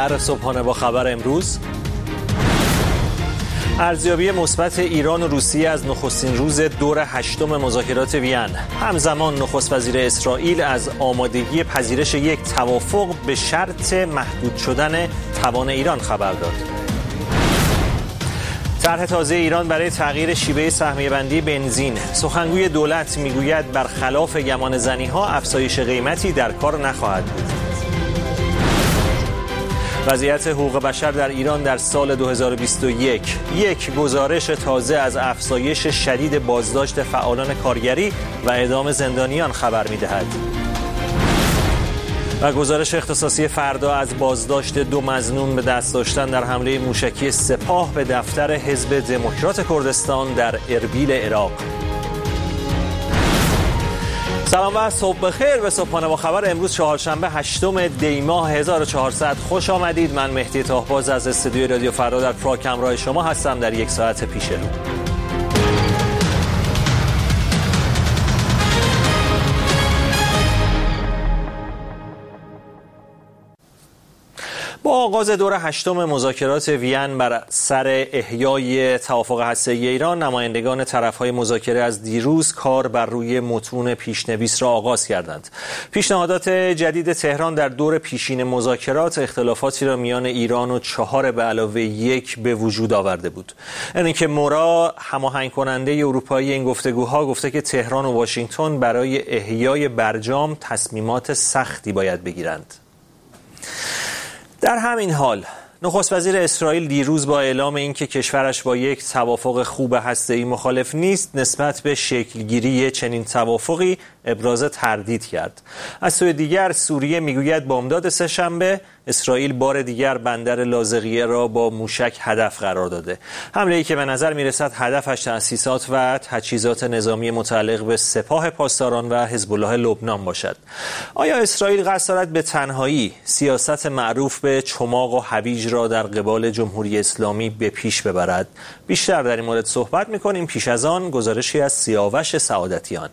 در صبحانه با خبر امروز. ارزیابی مثبت ایران و روسیه از نخستین روز دور هشتم مذاکرات وین. همزمان نخست وزیر اسرائیل از آمادگی پذیرش یک توافق به شرط محدود شدن توان ایران خبر داد. طرح تازه ایران برای تغییر شیوه سهمیه‌بندی بنزین. سخنگوی دولت میگوید برخلاف گمان زنی‌ها افزایش قیمتی در کار نخواهد بود. وضعیت حقوق بشر در ایران در سال 2021. یک گزارش تازه از افزایش شدید بازداشت فعالان کارگری و اعدام زندانیان خبر می‌دهد. و گزارش اختصاصی فردا از بازداشت 2 مظنون به دست داشتن در حمله موشکی سپاه به دفتر حزب دموکرات کردستان در اربیل عراق. سلام و صبح بخیر به صبحانه با خبر امروز چهارشنبه 8 دی ماه 1400. خوش آمدید. من مهدی طاهباز از استودیوی رادیو فردا در پراگ همراه شما هستم در یک ساعت پیش رو. با آغاز دور هشتم مذاکرات وین بر سر احیای توافق هسته‌ای ایران، نمایندگان طرف‌های مذاکره از دیروز کار بر روی متون پیشنویس را آغاز کردند. پیشنهادات جدید تهران در دور پیشین مذاکرات اختلافاتی را میان ایران و 4 به علاوه 1 به وجود آورده بود. انریکه مورا، هماهنگ کننده اروپایی این گفتگوها، گفته که تهران و واشنگتن برای احیای برجام تصمیمات سختی باید بگیرند. در همین حال نخست وزیر اسرائیل دیروز با اعلام اینکه کشورش با یک توافق خوب هسته‌ای مخالف نیست، نسبت به شکلگیری چنین توافقی ابراز تردید کرد. از سوی دیگر سوریه میگوید بامداد سه‌شنبه اسرائیل بار دیگر بندر لاذقیه را با موشک هدف قرار داده. حمله‌ای که به نظر میرسد هدفش تأسیسات و تجهیزات نظامی متعلق به سپاه پاسداران و حزب الله لبنان باشد. آیا اسرائیل قصد دارد به تنهایی سیاست معروف به چماق و هویج را در قبال جمهوری اسلامی به پیش ببرد؟ بیشتر در این مورد صحبت می‌کنیم. پیش از آن گزارشی از سیاوش سعادتیان.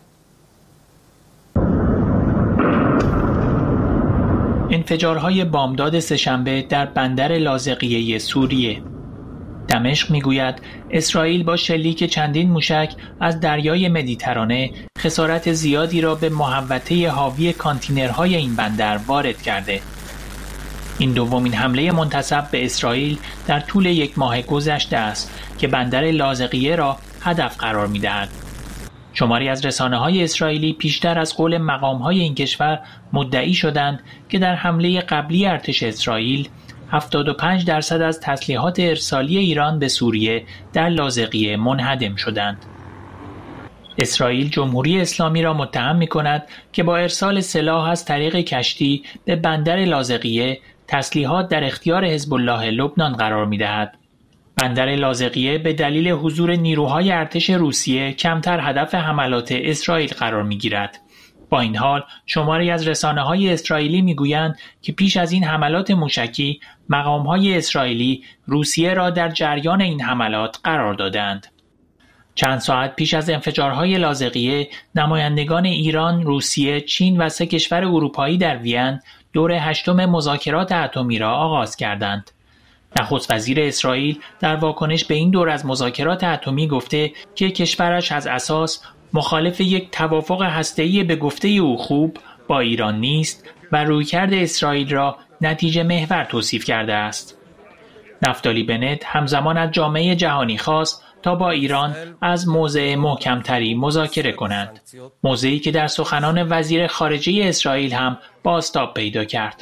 انفجارهای بامداد سه‌شنبه در بندر لاذقیه سوریه. دمشق میگوید اسرائیل با شلیک چندین موشک از دریای مدیترانه خسارت زیادی را به محوطه حاوی کانتینرهای این بندر وارد کرده. این دومین حمله منتسب به اسرائیل در طول 1 ماه گذشته است که بندر لاذقیه را هدف قرار می‌دهد. شماری از رسانه‌های اسرائیلی پیشتر از قول مقام‌های این کشور مدعی شدند که در حمله قبلی ارتش اسرائیل 75% از تسلیحات ارسالی ایران به سوریه در لاذقیه منهدم شدند. اسرائیل جمهوری اسلامی را متهم می‌کند که با ارسال سلاح از طریق کشتی به بندر لاذقیه تسلیحات در اختیار حزب الله لبنان قرار می‌دهد. بندر لاذقیه به دلیل حضور نیروهای ارتش روسیه کمتر هدف حملات اسرائیل قرار می‌گیرد. با این حال شماری از رسانه‌های اسرائیلی می‌گویند که پیش از این حملات موشکی مقام‌های اسرائیلی روسیه را در جریان این حملات قرار دادند. چند ساعت پیش از انفجارهای لاذقیه، نمایندگان ایران، روسیه، چین و 3 کشور اروپایی در وین دور هشتم مذاکرات اتمی را آغاز کردند. نخست وزیر اسرائیل در واکنش به این دور از مذاکرات اتمی گفته که کشورش از اساس مخالف یک توافق هسته‌ای به گفته او خوب با ایران نیست و رویکرد اسرائیل را نتیجه محور توصیف کرده است. نفتالی بنت همزمان از جامعه جهانی خواست تا با ایران از موضع محکمتری مذاکره کنند، موضعی که در سخنان وزیر خارجه اسرائیل هم بازتاب پیدا کرد.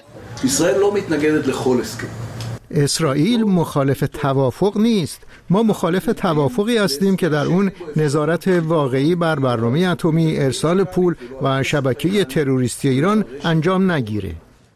اسرائیل مخالف توافق نیست. ما مخالف توافقی هستیم که در اون نظارت واقعی بر برنامه اتمی، ارسال پول و شبکه تروریستی ایران انجام نگیره.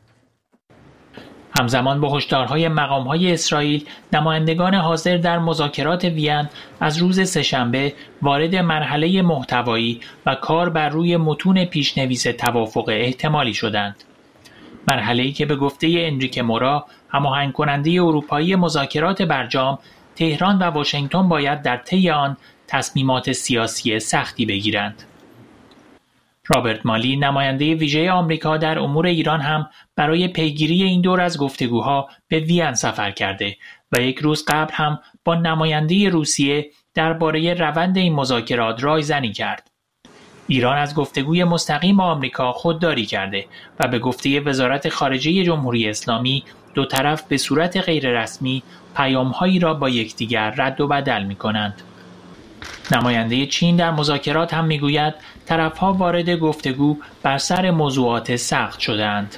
همزمان با هشدارهای مقام‌های اسرائیل، نمایندگان حاضر در مذاکرات وین از روز سه‌شنبه وارد مرحله محتوایی و کار بر روی متون پیشنویس توافق احتمالی شدند. مرحله‌ای که به گفته انریکه مورا، هماهنگ کننده اروپایی مذاکرات برجام، تهران و واشنگتن باید در طی آن تصمیمات سیاسی سختی بگیرند. رابرت مالی نماینده ویژه آمریکا در امور ایران هم برای پیگیری این دور از گفتگوها به وین سفر کرده و یک روز قبل هم با نماینده روسیه درباره روند این مذاکرات رایزنی کرد. ایران از گفتگوی مستقیم با آمریکا خودداری کرده و به گفته وزارت خارجه جمهوری اسلامی دو طرف به صورت غیررسمی پیام‌هایی را با یکدیگر رد و بدل می‌کنند. نماینده چین در مذاکرات هم میگوید طرف‌ها وارد گفتگو بر سر موضوعات سخت شدند.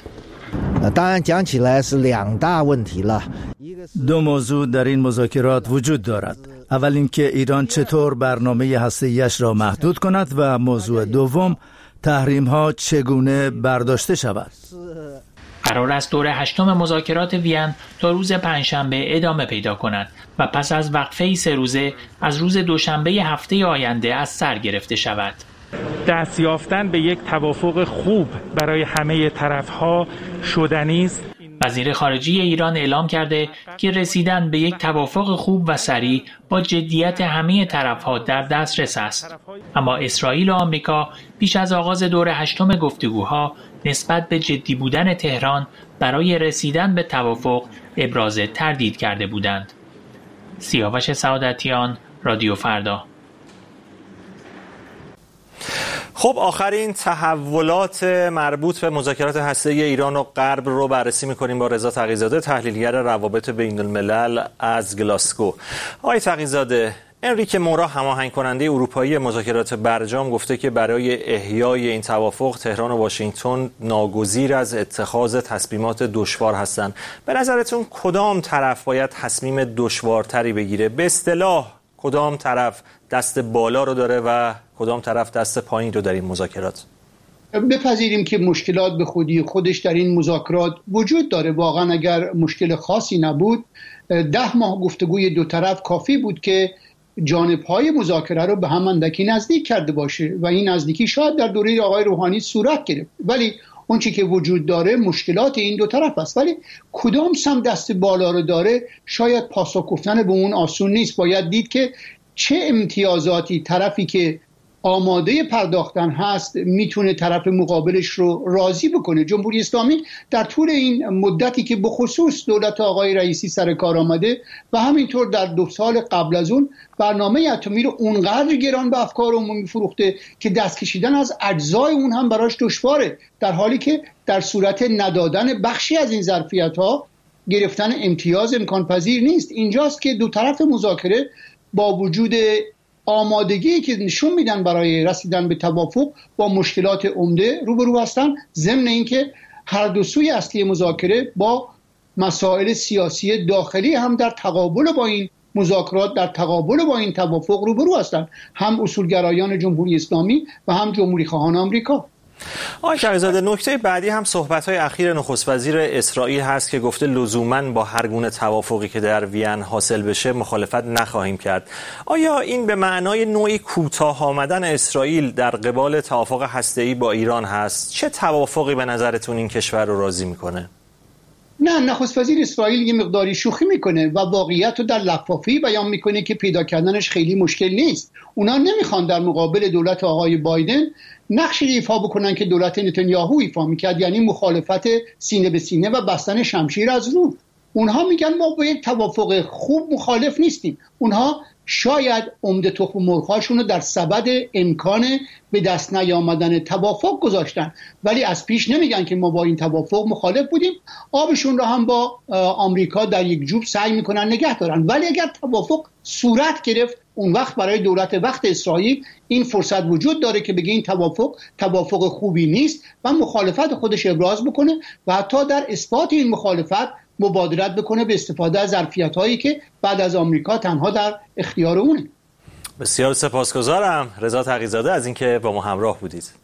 دو موضوع در این مذاکرات وجود دارد. اول اینکه ایران چطور برنامه هسته‌ایش را محدود کند و موضوع دوم تحریم‌ها چگونه برداشته شود. قرار است دور 8 مذاکرات وین تا روز پنجشنبه ادامه پیدا کند و پس از وقفه 3 روزه از روز دوشنبه هفته آینده از سر گرفته شود. دست یافتن به یک توافق خوب برای همه طرف‌ها شدنی است. وزیر خارجه ایران اعلام کرده که رسیدن به یک توافق خوب و سریع با جدیت همه طرف‌ها در دسترس است. اما اسرائیل و آمریکا پیش از آغاز دور 8 گفتگوها نسبت به جدی بودن تهران برای رسیدن به توافق ابراز تردید کرده بودند. سیاوش سعادتیان، رادیو فردا. خب آخرین تحولات مربوط به مذاکرات هسته‌ای ایران و غرب رو بررسی می‌کنیم با رضا تقی‌زاده، تحلیلگر روابط بین الملل از گلاسگو. آقای تقی‌زاده، انریکه مورا هماهنگ کننده اروپایی مذاکرات برجام گفته که برای احیای این توافق تهران و واشنگتن ناگزیر از اتخاذ تصمیمات دشوار هستند. به نظرتون کدام طرف باید تصمیم دشوارتری بگیره؟ به اصطلاح کدام طرف دست بالا رو داره و کدام طرف دست پایین رو در این مذاکرات؟ بپذیریم که مشکلات به خودی خودش در این مذاکرات وجود داره. واقعا اگر مشکل خاصی نبود 10 ماه گفتگوی دو طرف کافی بود که جانب‌های مذاکره رو به هم اندکی نزدیک کرده باشه و این نزدیکی شاید در دوره آقای روحانی صورت گرفت. ولی اون چی که وجود داره مشکلات این دو طرف است. ولی کدام سم دست بالا رو داره شاید پاسخ گفتن به اون آسون نیست. باید دید که چه امتیازاتی طرفی که آماده پرداختن هست میتونه طرف مقابلش رو راضی بکنه. جمهوری اسلامی در طول این مدتی که بخصوص دولت آقای رئیسی سر کار آمده و همینطور در 2 سال قبل از اون برنامه اتمی رو اونقدر گران به افکار عمومی فروخته که دست کشیدن از اجزای اون هم براش دشواره، در حالی که در صورت ندادن بخشی از این ظرفیت‌ها گرفتن امتیاز امکان پذیر نیست. اینجاست که دو طرف مذاکره با وجود آمادگی که نشون میدن برای رسیدن به توافق با مشکلات عمده روبرو هستن، ضمن اینکه هر دو سوی اصلی مذاکره با مسائل سیاسی داخلی هم در تقابل با این مذاکرات، در تقابل با این توافق روبرو هستن، هم اصولگرایان جمهوری اسلامی و هم جمهوری خواهان آمریکا. آقای تقی‌زاده، نکته بعدی هم صحبت‌های اخیر نخست وزیر اسرائیل هست که گفته لزوماً با هر گونه توافقی که در وین حاصل بشه مخالفت نخواهیم کرد. آیا این به معنای نوعی کوتاه آمدن اسرائیل در قبال توافق هسته‌ای با ایران هست؟ چه توافقی به نظرتون این کشور رو راضی میکنه؟ نه، نخست وزیر اسرائیل یه مقداری شوخی میکنه و واقعیت رو در لفافی بیان میکنه که پیدا کردنش خیلی مشکل نیست. اونا نمیخوان در مقابل دولت آقای بایدن نقشی ایفا بکنن که دولت نتانیاهو ایفا میکرد، یعنی مخالفت سینه به سینه و بستن شمشیر از رو. اونها میگن ما با یک توافق خوب مخالف نیستیم. اونها شاید عمده تخم مرغ‌هاشون رو در سبد امکان به دست نیامدن توافق گذاشتن، ولی از پیش نمیگن که ما با این توافق مخالف بودیم. آبشون رو هم با آمریکا در یک جوب سعی میکنن نگه دارن. ولی اگر توافق صورت گرفت، اون وقت برای دولت وقت اسرائیل این فرصت وجود داره که بگه این توافق خوبی نیست و مخالفت خودش ابراز بکنه و حتی در اثبات این مخالفت مبادرت بکنه به استفاده از ظرفیت‌هایی که بعد از آمریکا تنها در اختیار اونه. بسیار سپاسگزارم رضا تقی‌زاده از اینکه با ما همراه بودید.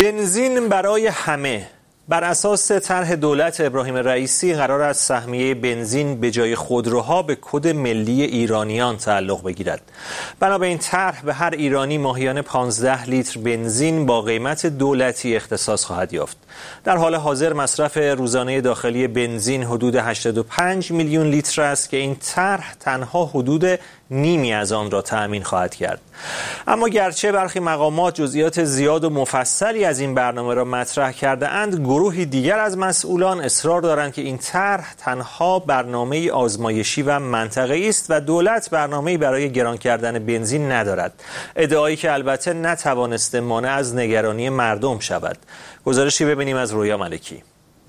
بنزین برای همه. بر اساس طرح دولت ابراهیم رئیسی قرار است سهمیه بنزین به جای خودروها به کد ملی ایرانیان تعلق بگیرد. بنا به این طرح به هر ایرانی ماهیانه 15 لیتر بنزین با قیمت دولتی اختصاص خواهد یافت. در حال حاضر مصرف روزانه داخلی بنزین حدود 85 میلیون لیتر است که این طرح تنها حدود نیمی از آن را تأمین خواهد کرد. اما گرچه برخی مقامات جزئیات زیاد و مفصلی از این برنامه را مطرح کرده اند، گروهی دیگر از مسئولان اصرار دارند که این طرح تنها برنامه آزمایشی و منطقه‌ای است و دولت برنامه‌ای برای گران کردن بنزین ندارد. ادعایی که البته نتوانسته مانع از نگرانی مردم شود. گزارشی ببینیم از رویا ملکی.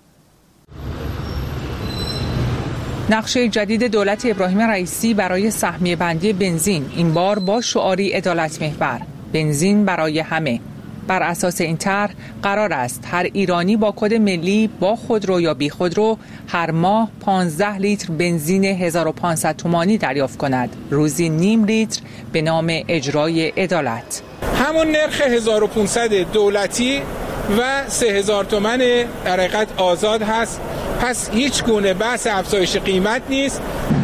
نقشه جدید دولت ابراهیم رئیسی برای سهمیه بندی بنزین، این بار با شعاری عدالت محور، بنزین برای همه. بر اساس این طرح قرار است هر ایرانی با کد ملی با خودرو یا بی خودرو هر ماه 15 لیتر بنزین 1500 تومانی دریافت کند، روزی نیم لیتر به نام اجرای عدالت. همون نرخ 1500 دولتی و 3000 تومان در حقیقت آزاد هست، پس هیچ گونه بحث افزایش قیمت نیست.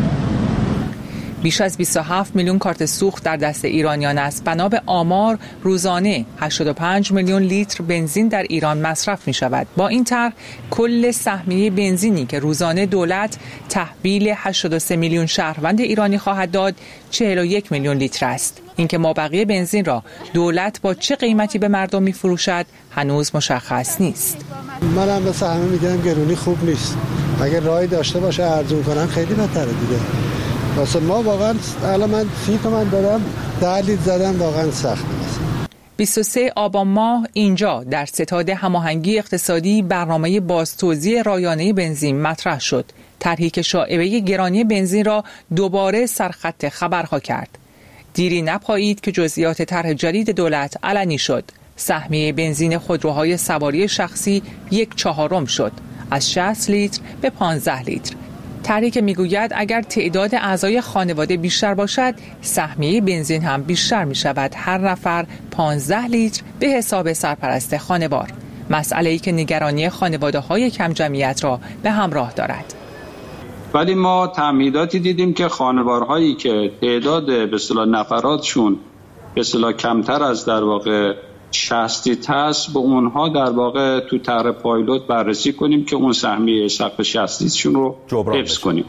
بیش از 27 میلیون کارت سوخت در دست ایرانیان است. بنا به آمار روزانه 85 میلیون لیتر بنزین در ایران مصرف می شود. با این طرح کل سهمیه بنزینی که روزانه دولت تحویل 83 میلیون شهروند ایرانی خواهد داد 41 میلیون لیتر است. اینکه مابقی بنزین را دولت با چه قیمتی به مردم می فروشد هنوز مشخص نیست. منم به سهمیه میگم گرونی خوب نیست. اگر راهی داشته باشه ارزون کنن خیلی بهتره دیگه. واسه ما واقعا الان من 30 تومن دادم 10 لیتر زدم، واقعا سخت است. 23 آبان ماه اینجا در ستاد هماهنگی اقتصادی برنامه بازتوزیع رایانه بنزین مطرح شد. طرحی که شائبه گرانی بنزین را دوباره سرخط خبرها کرد. دیری نپایید که جزئیات طرح جدید دولت علنی شد. سهمیه بنزین خودروهای سواری شخصی 1/4 شد، از 60 لیتر به 15 لیتر. طرحی که میگوید اگر تعداد اعضای خانواده بیشتر باشد سهمیه بنزین هم بیشتر می شود، هر نفر 15 لیتر به حساب سرپرست خانوار. مسئله‌ای که نگرانی خانواده‌های کم جمعیت را به همراه دارد. ولی ما تمهیداتی دیدیم که خانوارهایی که تعداد به اصطلاح نفراتشون به اصطلاح کمتر از در واقع 60 هست، به اونها در واقع تو طرح پایلوت بررسی کنیم که اون سهمیه سقف 60 شون رو حفظ کنیم.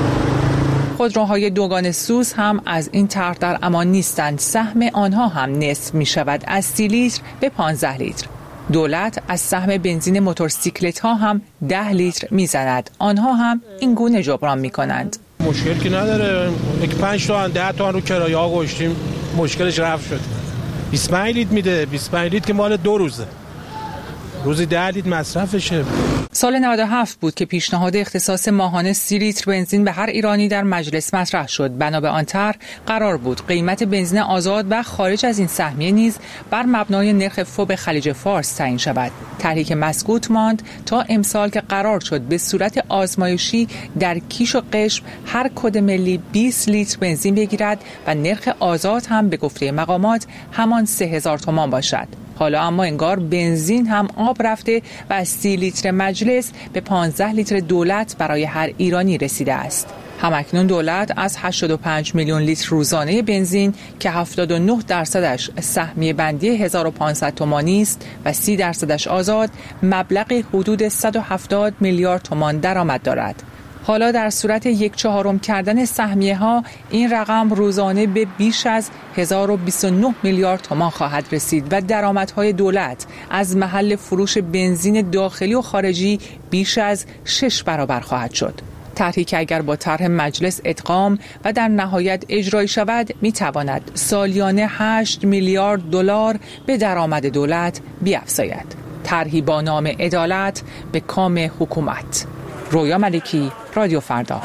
خودروهای دوگان سوز هم از این طرح در امان نیستند. سهم آنها هم نصف می شود، از 30 لیتر به 15 لیتر. دولت از سهم بنزین موتورسیکلت ها هم 10 لیتر می زند. آنها هم این گونه جبران می کنند. مشکل که نداره، 5 تومن 10 تومن رو کرایه ها گذاشتیم، مشکلش رفع شد. 25 لیتر میده، 25 لیتر که مال 2 روزه، روزی 10 لیتر مصرفشه. سال 97 بود که پیشنهاد اختصاص ماهانه 30 لیتر بنزین به هر ایرانی در مجلس مطرح شد. بنا به آن طرح قرار بود قیمت بنزین آزاد و خارج از این سهمیه نیز بر مبنای نرخ فوب خلیج فارس تعیین شود. طرحی که مسکوت ماند تا امسال که قرار شد به صورت آزمایشی در کیش و قشم هر کد ملی 20 لیتر بنزین بگیرد و نرخ آزاد هم به گفته مقامات همان 3000 تومان باشد. حالا اما انگار بنزین هم آب رفته و از 30 لیتر مجلس به 15 لیتر دولت برای هر ایرانی رسیده است. همکنون دولت از 85 میلیون لیتر روزانه بنزین که 79% سهمیه بندی 1500 تومانی است و 30% آزاد، مبلغ حدود 170 میلیارد تومان درآمد دارد. حالا در صورت 1/4 کردن سهمیه ها این رقم روزانه به بیش از 1029 میلیارد تومان خواهد رسید و درآمدهای دولت از محل فروش بنزین داخلی و خارجی بیش از 6 برابر خواهد شد. طرحی که اگر با طرح مجلس ادغام و در نهایت اجرایی شود میتواند سالیانه 8 میلیارد دلار به درآمد دولت بیفزاید. طرحی با نام عدالت به کام حکومت. رویا ملکی، رادیو فردا.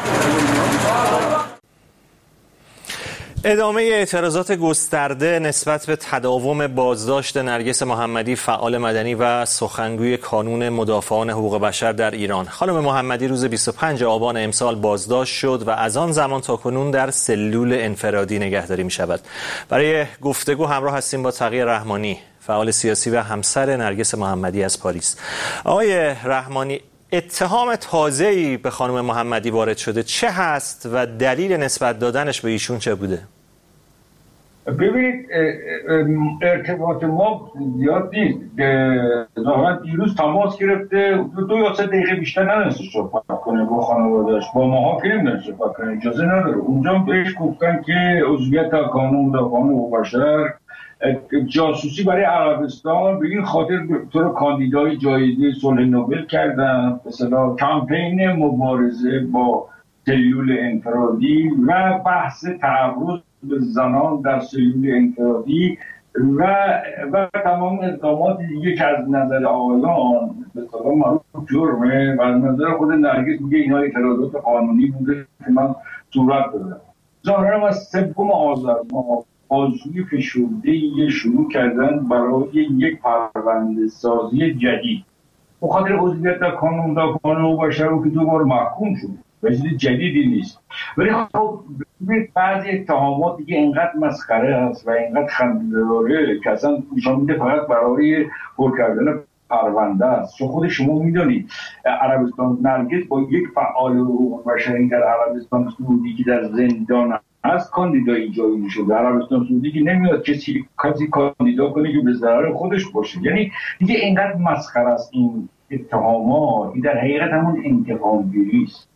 ادامه اعتراضات گسترده نسبت به تداوم بازداشت نرگس محمدی، فعال مدنی و سخنگوی کانون مدافعان حقوق بشر در ایران. خانم محمدی روز 25 آبان امسال بازداشت شد و از آن زمان تا کنون در سلول انفرادی نگهداری می شود. برای گفتگو همراه هستیم با تقی رحمانی، فعال سیاسی و همسر نرگس محمدی از پاریس. آقای رحمانی، اتهام تازه‌ای به خانم محمدی وارد شده، چه هست و دلیل نسبت دادنش به ایشون چه بوده؟ ببینید، ارتباط ما زیاد نیست. ظاهرا دیروز تماس گرفته 2 یا 3 دقیقه بیشتر ننسته صحبت کنه با خانواده‌اش. با ماها که نمیدونه صحبت کنه، اجازه نداره. اونجا بهش گفتن که عضویت در قانون مدافعان حقوق بشر، جاسوسی برای عربستان، به این خاطر تو رو کاندیدای جایزه صلح نوبل کردن، مثلا کمپین مبارزه با سلول انفرادی و بحث تعرض به زنان در سلول انفرادی و تمام اقدامات دیگه که از نظر آقایان به اصطلاح معروف جرمه و از نظر خود نرگس میگه اینا اعتراضات قانونی بوده که من صورت دادم. ظاهرا از 3 آذر ما بازجویی فشرده شروع کردن برای یک پرونده سازی جدید به خاطر عضویت در قانون مدافعان حقوق بشر که 2 بار محکوم شد و چیز جدیدی نیست. ولی خب بعضی اتهامات دیگه اینقدر مسخره هست و اینقدر خنده‌داره که اصلا نشان میده فقط برای پر کردن پرونده است. چون خود شما میدونید عربستان، نرگس با یک فعال حقوق بشری در عربستان سعودی که در زندان از کاندیدای جایی شده، عربستان سعودی که نمیاد کسی کاندیدا کنه که به ضرر خودش باشه. یعنی دیگه اینقدر مسخره است این اتهامات، این در حقیقت همون انتقام‌گیری است.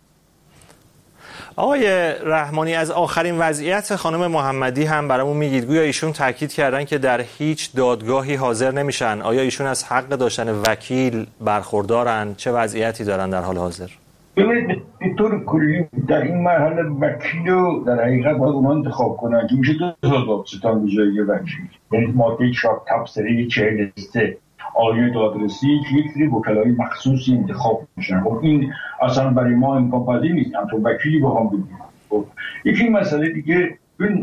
آقای رحمانی، از آخرین وضعیت خانم محمدی هم برامون میگید. گویا ایشون تاکید کردن که در هیچ دادگاهی حاضر نمیشن. آیا ایشون از حق داشتن وکیل برخوردارن؟ چه وضعیتی دارن در حال حاضر؟ ببینید، به طور کلی در این مرحله وکیل رو در حقیقت باید اونا انتخاب کنن که میشه 2 تا دادستان به جای وکیل. یعنی ماده 4 تبصره 43 آیه دادرسی که یک سری وکلای مخصوصی انتخاب میشن. خب این اصلا برای ما امکان پذیر نیست همچون وکیلی بخوام بگیم. خب یکی مسئله دیگه،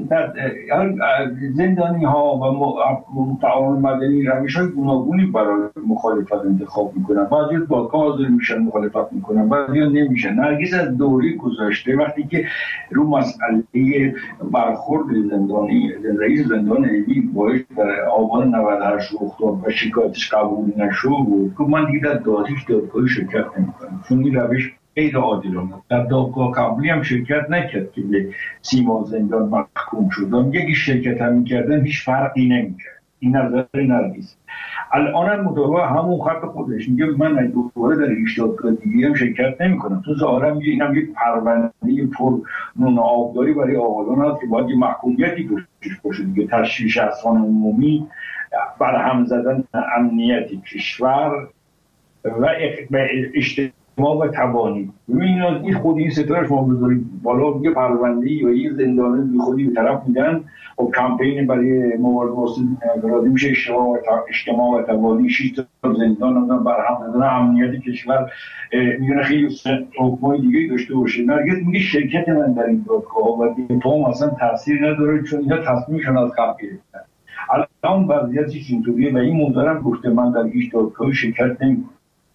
زندانی ها و متعاون مدنی روش‌های گوناگونی برای مخالفت انتخاب میکنن. بعضی دادگاه حاضر میشن مخالفت میکنن، بعضی نمیشن. نرگس از دوره گذشته وقتی که رو مسئله برخورد زندانی رئیس زندان اوین باید در آبان 98 افتاد و شکایتش قبول نشد، که من دیگه در دادگاهی شرکت نمیکنم چون این روش غیر عادلانه. در دادگاه قبلی هم شرکت نکرد که به 30 ماه زندان محکوم شد. یکی شرکت هم میکردن هیچ فرقی نمیکرد. این نظر نرگس. الان هم مطابق همون خط خودش میگه من دوباره در هیچ دادگاه دیگه هم شرکت نمیکنم. تو ظاهرا میگه اینم یک پرونده پر نون آبداری برای آقایان هست که باید یه محکومیتی توش باشه دیگه. تشویش اسناد عمومی، برهم زدن امنیت کشور و ما و توانی. ببینید این خود این ستاره شما بذارید بالا یه پرونده‌ای و یه زندانی بی خودی به طرف میدن و کمپین برای مبارزه با انفرادی میشه اجتماع و توانی 6 تا زندان برهم زدن امنیت کشور میونه خیلی حکمای دیگه داشته باشه. نرگس میگه شرکت من در این دادگاه و دیپلم اصلا تاثیر نداره چون اینا تصمیمشون از قبل گرفتن. الان وضعیتش اینطوریه و این منظرم گفته من در هیچ دادگاهی شرکت نمی‌کنم.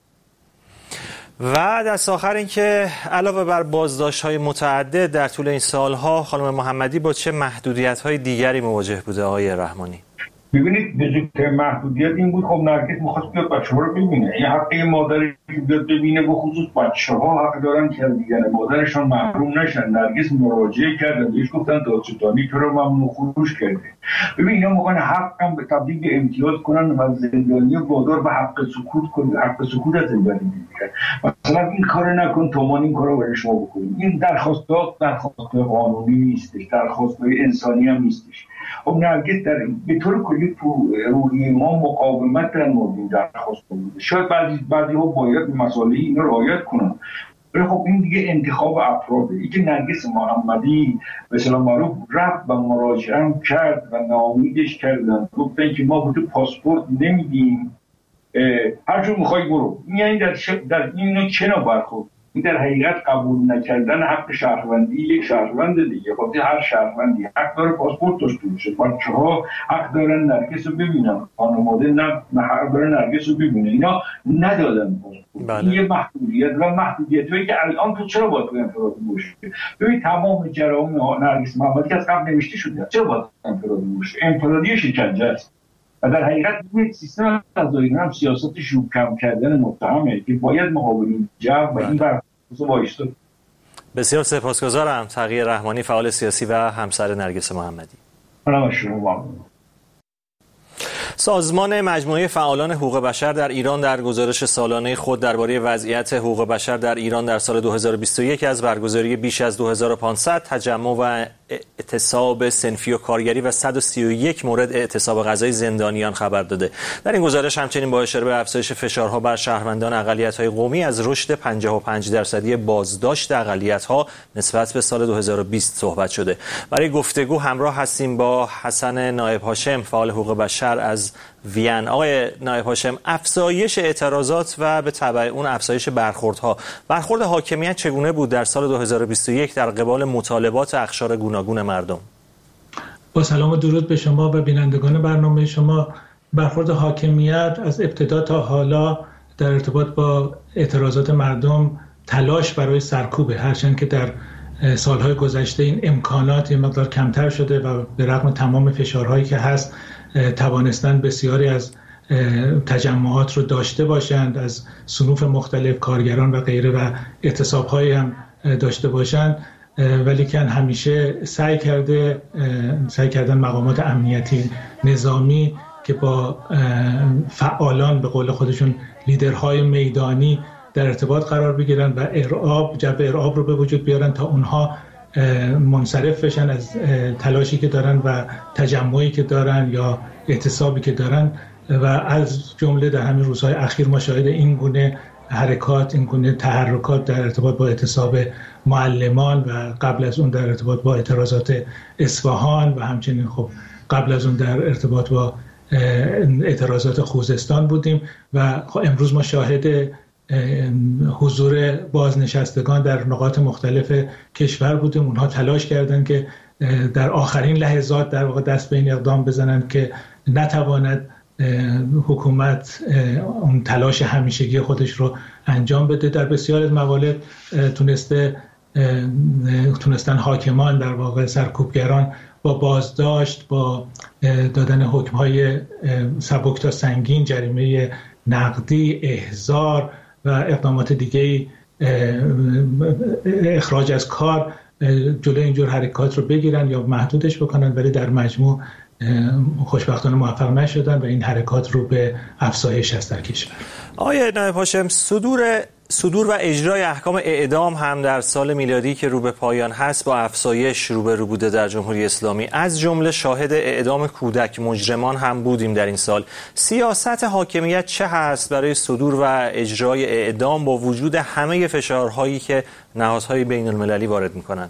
و دست آخر این که علاوه بر بازداشت‌های متعدد در طول این سالها خانم محمدی با چه محدودیت‌های دیگری مواجه بوده آقای رحمانی؟ ببینید بزرگترین محدودیت این بود خب نرگس می‌خواست بیاد بچه‌ها رو ببینه. این حق مادری که بیاد ببینه، به خصوص بچه‌ها حق دارن که دیگر مادرشان محروم نشن. نرگس مراجعه کرد، بهش گفتن دادستانی تو رو ممنوع خروج کرده. ببین اینا موقع حقم به تبدیل به امتیاز کنن و زندانی وادار به حق سکوت کنن، حق سکوت از زندانی میگیرن. مثلا این کارو نکن تو ما این کارو برای شما بکنیم. این درخواست قانونی نیستش، درخواست انسانی هم نیستش. خب نرگس در به طور کلی تو روحیه ما مقاومت در مورد درخواست بوده. شاید بعضی ها باید مسائل اینا رعایت کنن، ولی خب این دیگه انتخاب افراده. این که نرگس محمدی به اصطلاح معروف رفت و مراجعه کرد و ناامیدش کردن، گفتن که ما به تو پاسپورت نمیدیم، هر جور میخوای برو. یعنی در این چه نوع برخورد؟ این در حقیقت قبول نکردن حق شهروندی یک شهروند دیگه. خب هر شهروندی حق داره پاسپورت داشته باشه. بچه‌ها حق دارن نرگس رو ببینن، خانواده نه حق داره نرگس رو ببینه. اینا ندادن پاسپورت. این یه محدودیت و محدودیتایی که الان تو چرا باید تو انفرادی باشه؟ ببین تمام جرایم نرگس محمدی که از قبل نوشته شده چرا باید انفرادی باشه؟ انفرادی شکنجه است. و در حقیقت یک سیستم قضایی هم سیاستش رو کم کردن متهمه که باید مقابل این جو و این برخواست وایستاد. بسیار سپاسگزارم. تقی رحمانی، فعال سیاسی و همسر نرگس محمدی. سازمان مجموعه فعالان حقوق بشر در ایران در گزارش سالانه خود درباره وضعیت حقوق بشر در ایران در سال 2021 از برگزاری بیش از 2500 تجمع و اعتصاب صنفی و کارگری و 131 مورد اعتصاب قضایی زندانیان خبر داده. در این گزارش همچنین با اشاره به افزایش فشارها بر شهروندان اقلیت‌های قومی از رشد 55% بازداشت اقلیت‌ها نسبت به سال 2020 صحبت شده. برای گفتگو همراه هستیم با حسن نایب هاشم، فعال حقوق بشر از وین. آقای نایب هاشم، افزایش اعتراضات و به تبع اون افزایش برخوردها، برخورد حاکمیت چگونه بود در سال 2021 در قبال مطالبات اقشار گوناگون مردم؟ با سلام و درود به شما و بینندگان برنامه شما. برخورد حاکمیت از ابتدا تا حالا در ارتباط با اعتراضات مردم تلاش برای سرکوبه، هرچند که در سالهای گذشته این امکانات یه مقدار کمتر شده و به رغم تمام فشارهایی که هست توانستند بسیاری از تجمعات رو داشته باشند، از صنوف مختلف کارگران و غیره و اعتصاب‌هایی هم داشته باشند، ولی که همیشه سعی کردن مقامات امنیتی نظامی که با فعالان به قول خودشون لیدرهای میدانی در ارتباط قرار بگیرن و ارعاب رو به وجود بیارن تا اونها منصرف بشن از تلاشی که دارن و تجمعی که دارن یا اعتصابی که دارن. و از جمله در همین روزهای اخیر ما شاهد این گونه حرکات، این گونه تحرکات در ارتباط با اعتصاب معلمان و قبل از اون در ارتباط با اعتراضات اصفهان و همچنین خب قبل از اون در ارتباط با اعتراضات خوزستان بودیم و خب امروز ما شاهد حضور بازنشستگان در نقاط مختلف کشور بودیم. اونها تلاش کردند که در آخرین لحظات در واقع دست به این اقدام بزنند که نتواند حکومت اون تلاش همیشگی خودش رو انجام بده. در بسیار از موارد تونستن حاکمان در واقع سرکوبگران با بازداشت، با دادن حکم‌های سبک تا سنگین، جریمه نقدی، احضار و اقدامات دیگه، اخراج از کار، جلوی اینجور حرکات رو بگیرن یا محدودش بکنن، ولی در مجموع خوشبختانه موفق نشدن و این حرکات رو به افزایش هست در کشور. آقای نایب هاشم، صدور و اجرای احکام اعدام هم در سال میلادی که رو به پایان هست با افزایش روبرو بوده در جمهوری اسلامی. از جمله شاهد اعدام کودک مجرمان هم بودیم در این سال. سیاست حاکمیت چه هست برای صدور و اجرای اعدام با وجود همه فشارهایی که نهادهای بین المللی وارد میکنن؟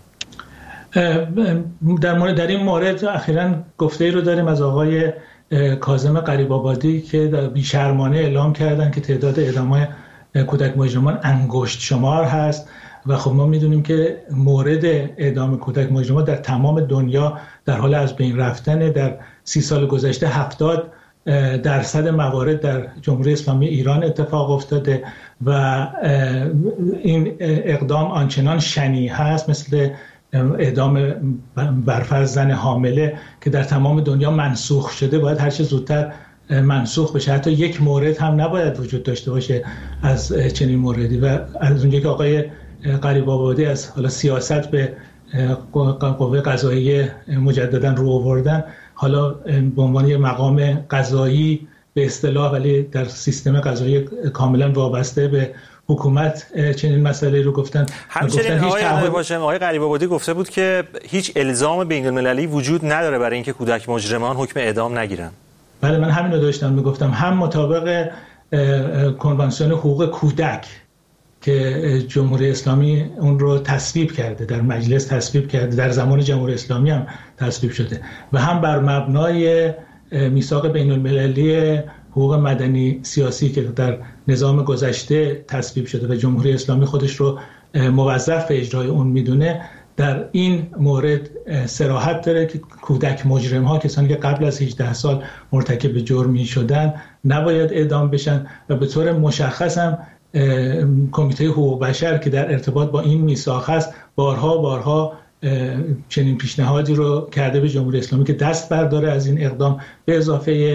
در این مورد اخیراً گفته‌ای رو داریم از آقای کاظم غریب‌آبادی که بی‌شرمانه اعلام کردن که تعداد اعدام‌های کودک مجرمان انگشت شمار هست و خب ما میدونیم که مورد اعدام کودک مجرمان در تمام دنیا در حال از بین رفتن. در 30 سال گذشته 70% موارد در جمهوری اسلامی ایران اتفاق افتاده و این اقدام آنچنان شنیع هست مثل اعدام برفرض زن حامله که در تمام دنیا منسوخ شده، باید هر چه زودتر منسوخ بشه. حتی یک مورد هم نباید وجود داشته باشه از چنین موردی. و از اونجایی که آقای غریب‌آبادی از حالا سیاست به قوه قضاییه مجددا رو آوردن، حالا به عنوان یک مقام قضایی به اصطلاح ولی در سیستم قضایی کاملا وابسته به حکومت چنین مسئله رو گفتن. همچنین آقای غریب‌آبادی گفته بود که هیچ الزام بین المللی وجود نداره برای اینکه کودک مجرمان حکم اعدام نگیرن. بله، من همین رو داشتم میگفتم. هم مطابق کنوانسیون حقوق کودک که جمهوری اسلامی اون رو تصویب کرده، در مجلس تصویب کرده، در زمان جمهوری اسلامی هم تصویب شده، و هم بر مبنای میثاق بین المللی حقوق مدنی سیاسی که در نظام گذشته تصویب شده و جمهوری اسلامی خودش رو موظف به اجرای اون میدونه، در این مورد صراحت داره که کودک مجرم ها، کسانی که قبل از 18 سال مرتکب جرمی شدن، نباید اعدام بشن و به طور مشخص هم کمیته حقوق بشر که در ارتباط با این میثاق هست بارها چنین پیشنهادی رو کرده به جمهوری اسلامی که دست برداره از این اقدام، به اضافه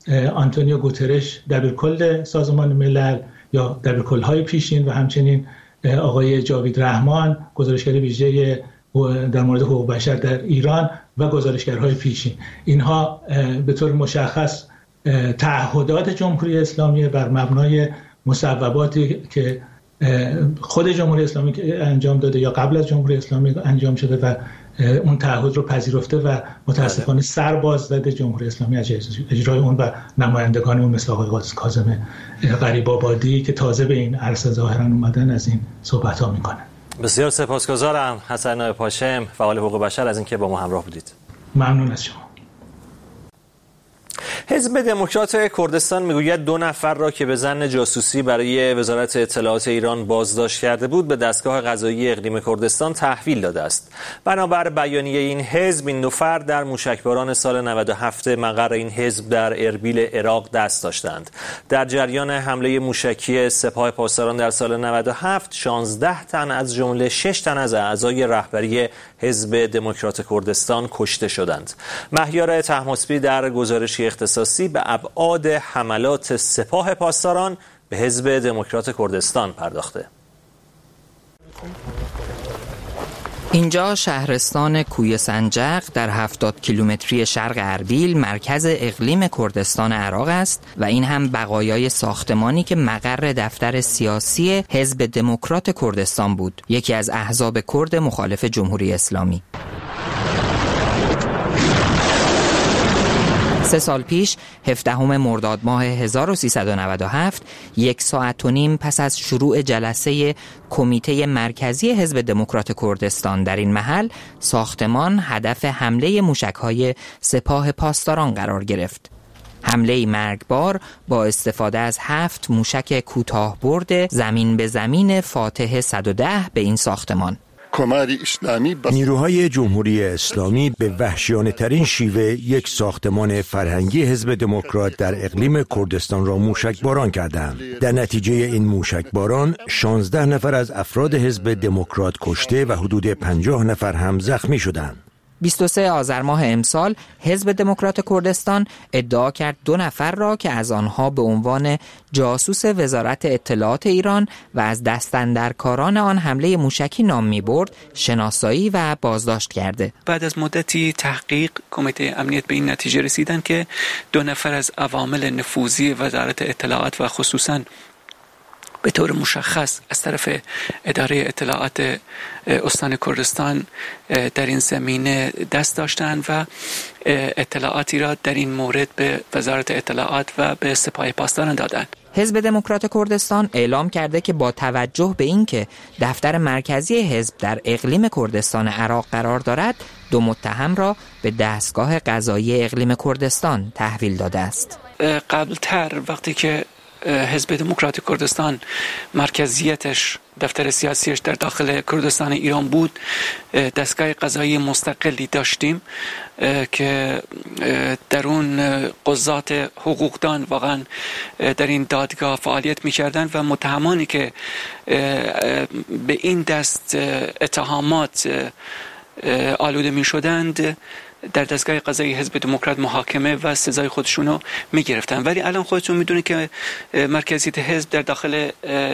آنتونیو گوترش دبیرکل سازمان ملل یا دبیرکل‌های پیشین و همچنین آقای جاوید رحمان گزارشگر ویژه در مورد حقوق بشر در ایران و گزارشگرهای پیشین، اینها به طور مشخص تعهدات جمهوری اسلامی بر مبنای مصوباتی که خود جمهوری اسلامی انجام داده یا قبل از جمهوری اسلامی انجام شده و اون تعهد رو پذیرفته و متاسفانه سر باز زده جمهوری اسلامی از اجرای اون و نمایندگان اون مثل آقای کاظم غریب‌آبادی که تازه به این عرصه ظاهرا اومدن از این صحبت‌ها میکنن. بسیار سپاسگزارم حسن نایب هاشم، فعال حقوق بشر، از اینکه با ما همراه بودید. ممنون از شما. حزب دموکرات کردستان میگوید 2 نفر را که به ظن جاسوسی برای وزارت اطلاعات ایران بازداشت کرده بود به دستگاه قضایی اقلیم کردستان تحویل داده است. بنابر بیانیه این حزب، این 2 فرد در موشکباران سال 97 مقر این حزب در اربیل عراق دست داشتند. در جریان حمله موشکی سپاه پاسداران در سال 97 16 تن از جمله 6 تن از اعضای رهبری حزب دموکرات کردستان کشته شدند. مهیار طهماسبی در گزارشی اختصاصی به ابعاد حملات سپاه پاسداران به حزب دموکرات کردستان پرداخته. اینجا شهرستان کوی سنجق در 70 کیلومتری شرق اربیل مرکز اقلیم کردستان عراق است و این هم بقایای ساختمانی که مقر دفتر سیاسی حزب دموکرات کردستان بود، یکی از احزاب کرد مخالف جمهوری اسلامی. 3 سال پیش 17 مرداد ماه 1397 1 ساعت و نیم پس از شروع جلسه کمیته مرکزی حزب دموکرات کردستان در این محل، ساختمان هدف حمله موشک‌های سپاه پاسداران قرار گرفت. حمله مرگبار با استفاده از 7 موشک کوتاه برد زمین به زمین فاتح 110 به این ساختمان. نیروهای جمهوری اسلامی به وحشیانه ترین شیوه یک ساختمان فرهنگی حزب دموکرات در اقلیم کردستان را موشکباران کردند. در نتیجه این موشکباران 16 نفر از افراد حزب دموکرات کشته و حدود 50 نفر هم زخمی شدند. 23 آذر ماه امسال حزب دموکرات کردستان ادعا کرد 2 نفر را که از آنها به عنوان جاسوس وزارت اطلاعات ایران و از دستاندرکاران آن حمله موشکی نام می‌برد شناسایی و بازداشت کرده. بعد از مدتی تحقیق کمیته امنیت به این نتیجه رسیدن که 2 نفر از عوامل نفوذی وزارت اطلاعات و خصوصاً به طور مشخص از طرف اداره اطلاعات استان کردستان در این زمینه دست داشتند و اطلاعاتی را در این مورد به وزارت اطلاعات و به سپاه پاسداران دادند. حزب دموکرات کردستان اعلام کرده که با توجه به اینکه دفتر مرکزی حزب در اقلیم کردستان عراق قرار دارد، 2 متهم را به دستگاه قضایی اقلیم کردستان تحویل داده است. قبلتر وقتی که حزب دموکرات کردستان مرکزیتش دفتر سیاسیش در داخل کردستان ایران بود، دستگاه قضایی مستقلی داشتیم که در اون قضات حقوقدان واقعا در این دادگاه فعالیت می‌کردند و متهمانی که به این دست اتهامات آلوده می‌شدند در دستگاه قضایی حزب دموکرات محاکمه و سزای خودشونو میگرفتن. ولی الان خودتون میدونید که مرکزیت حزب در داخل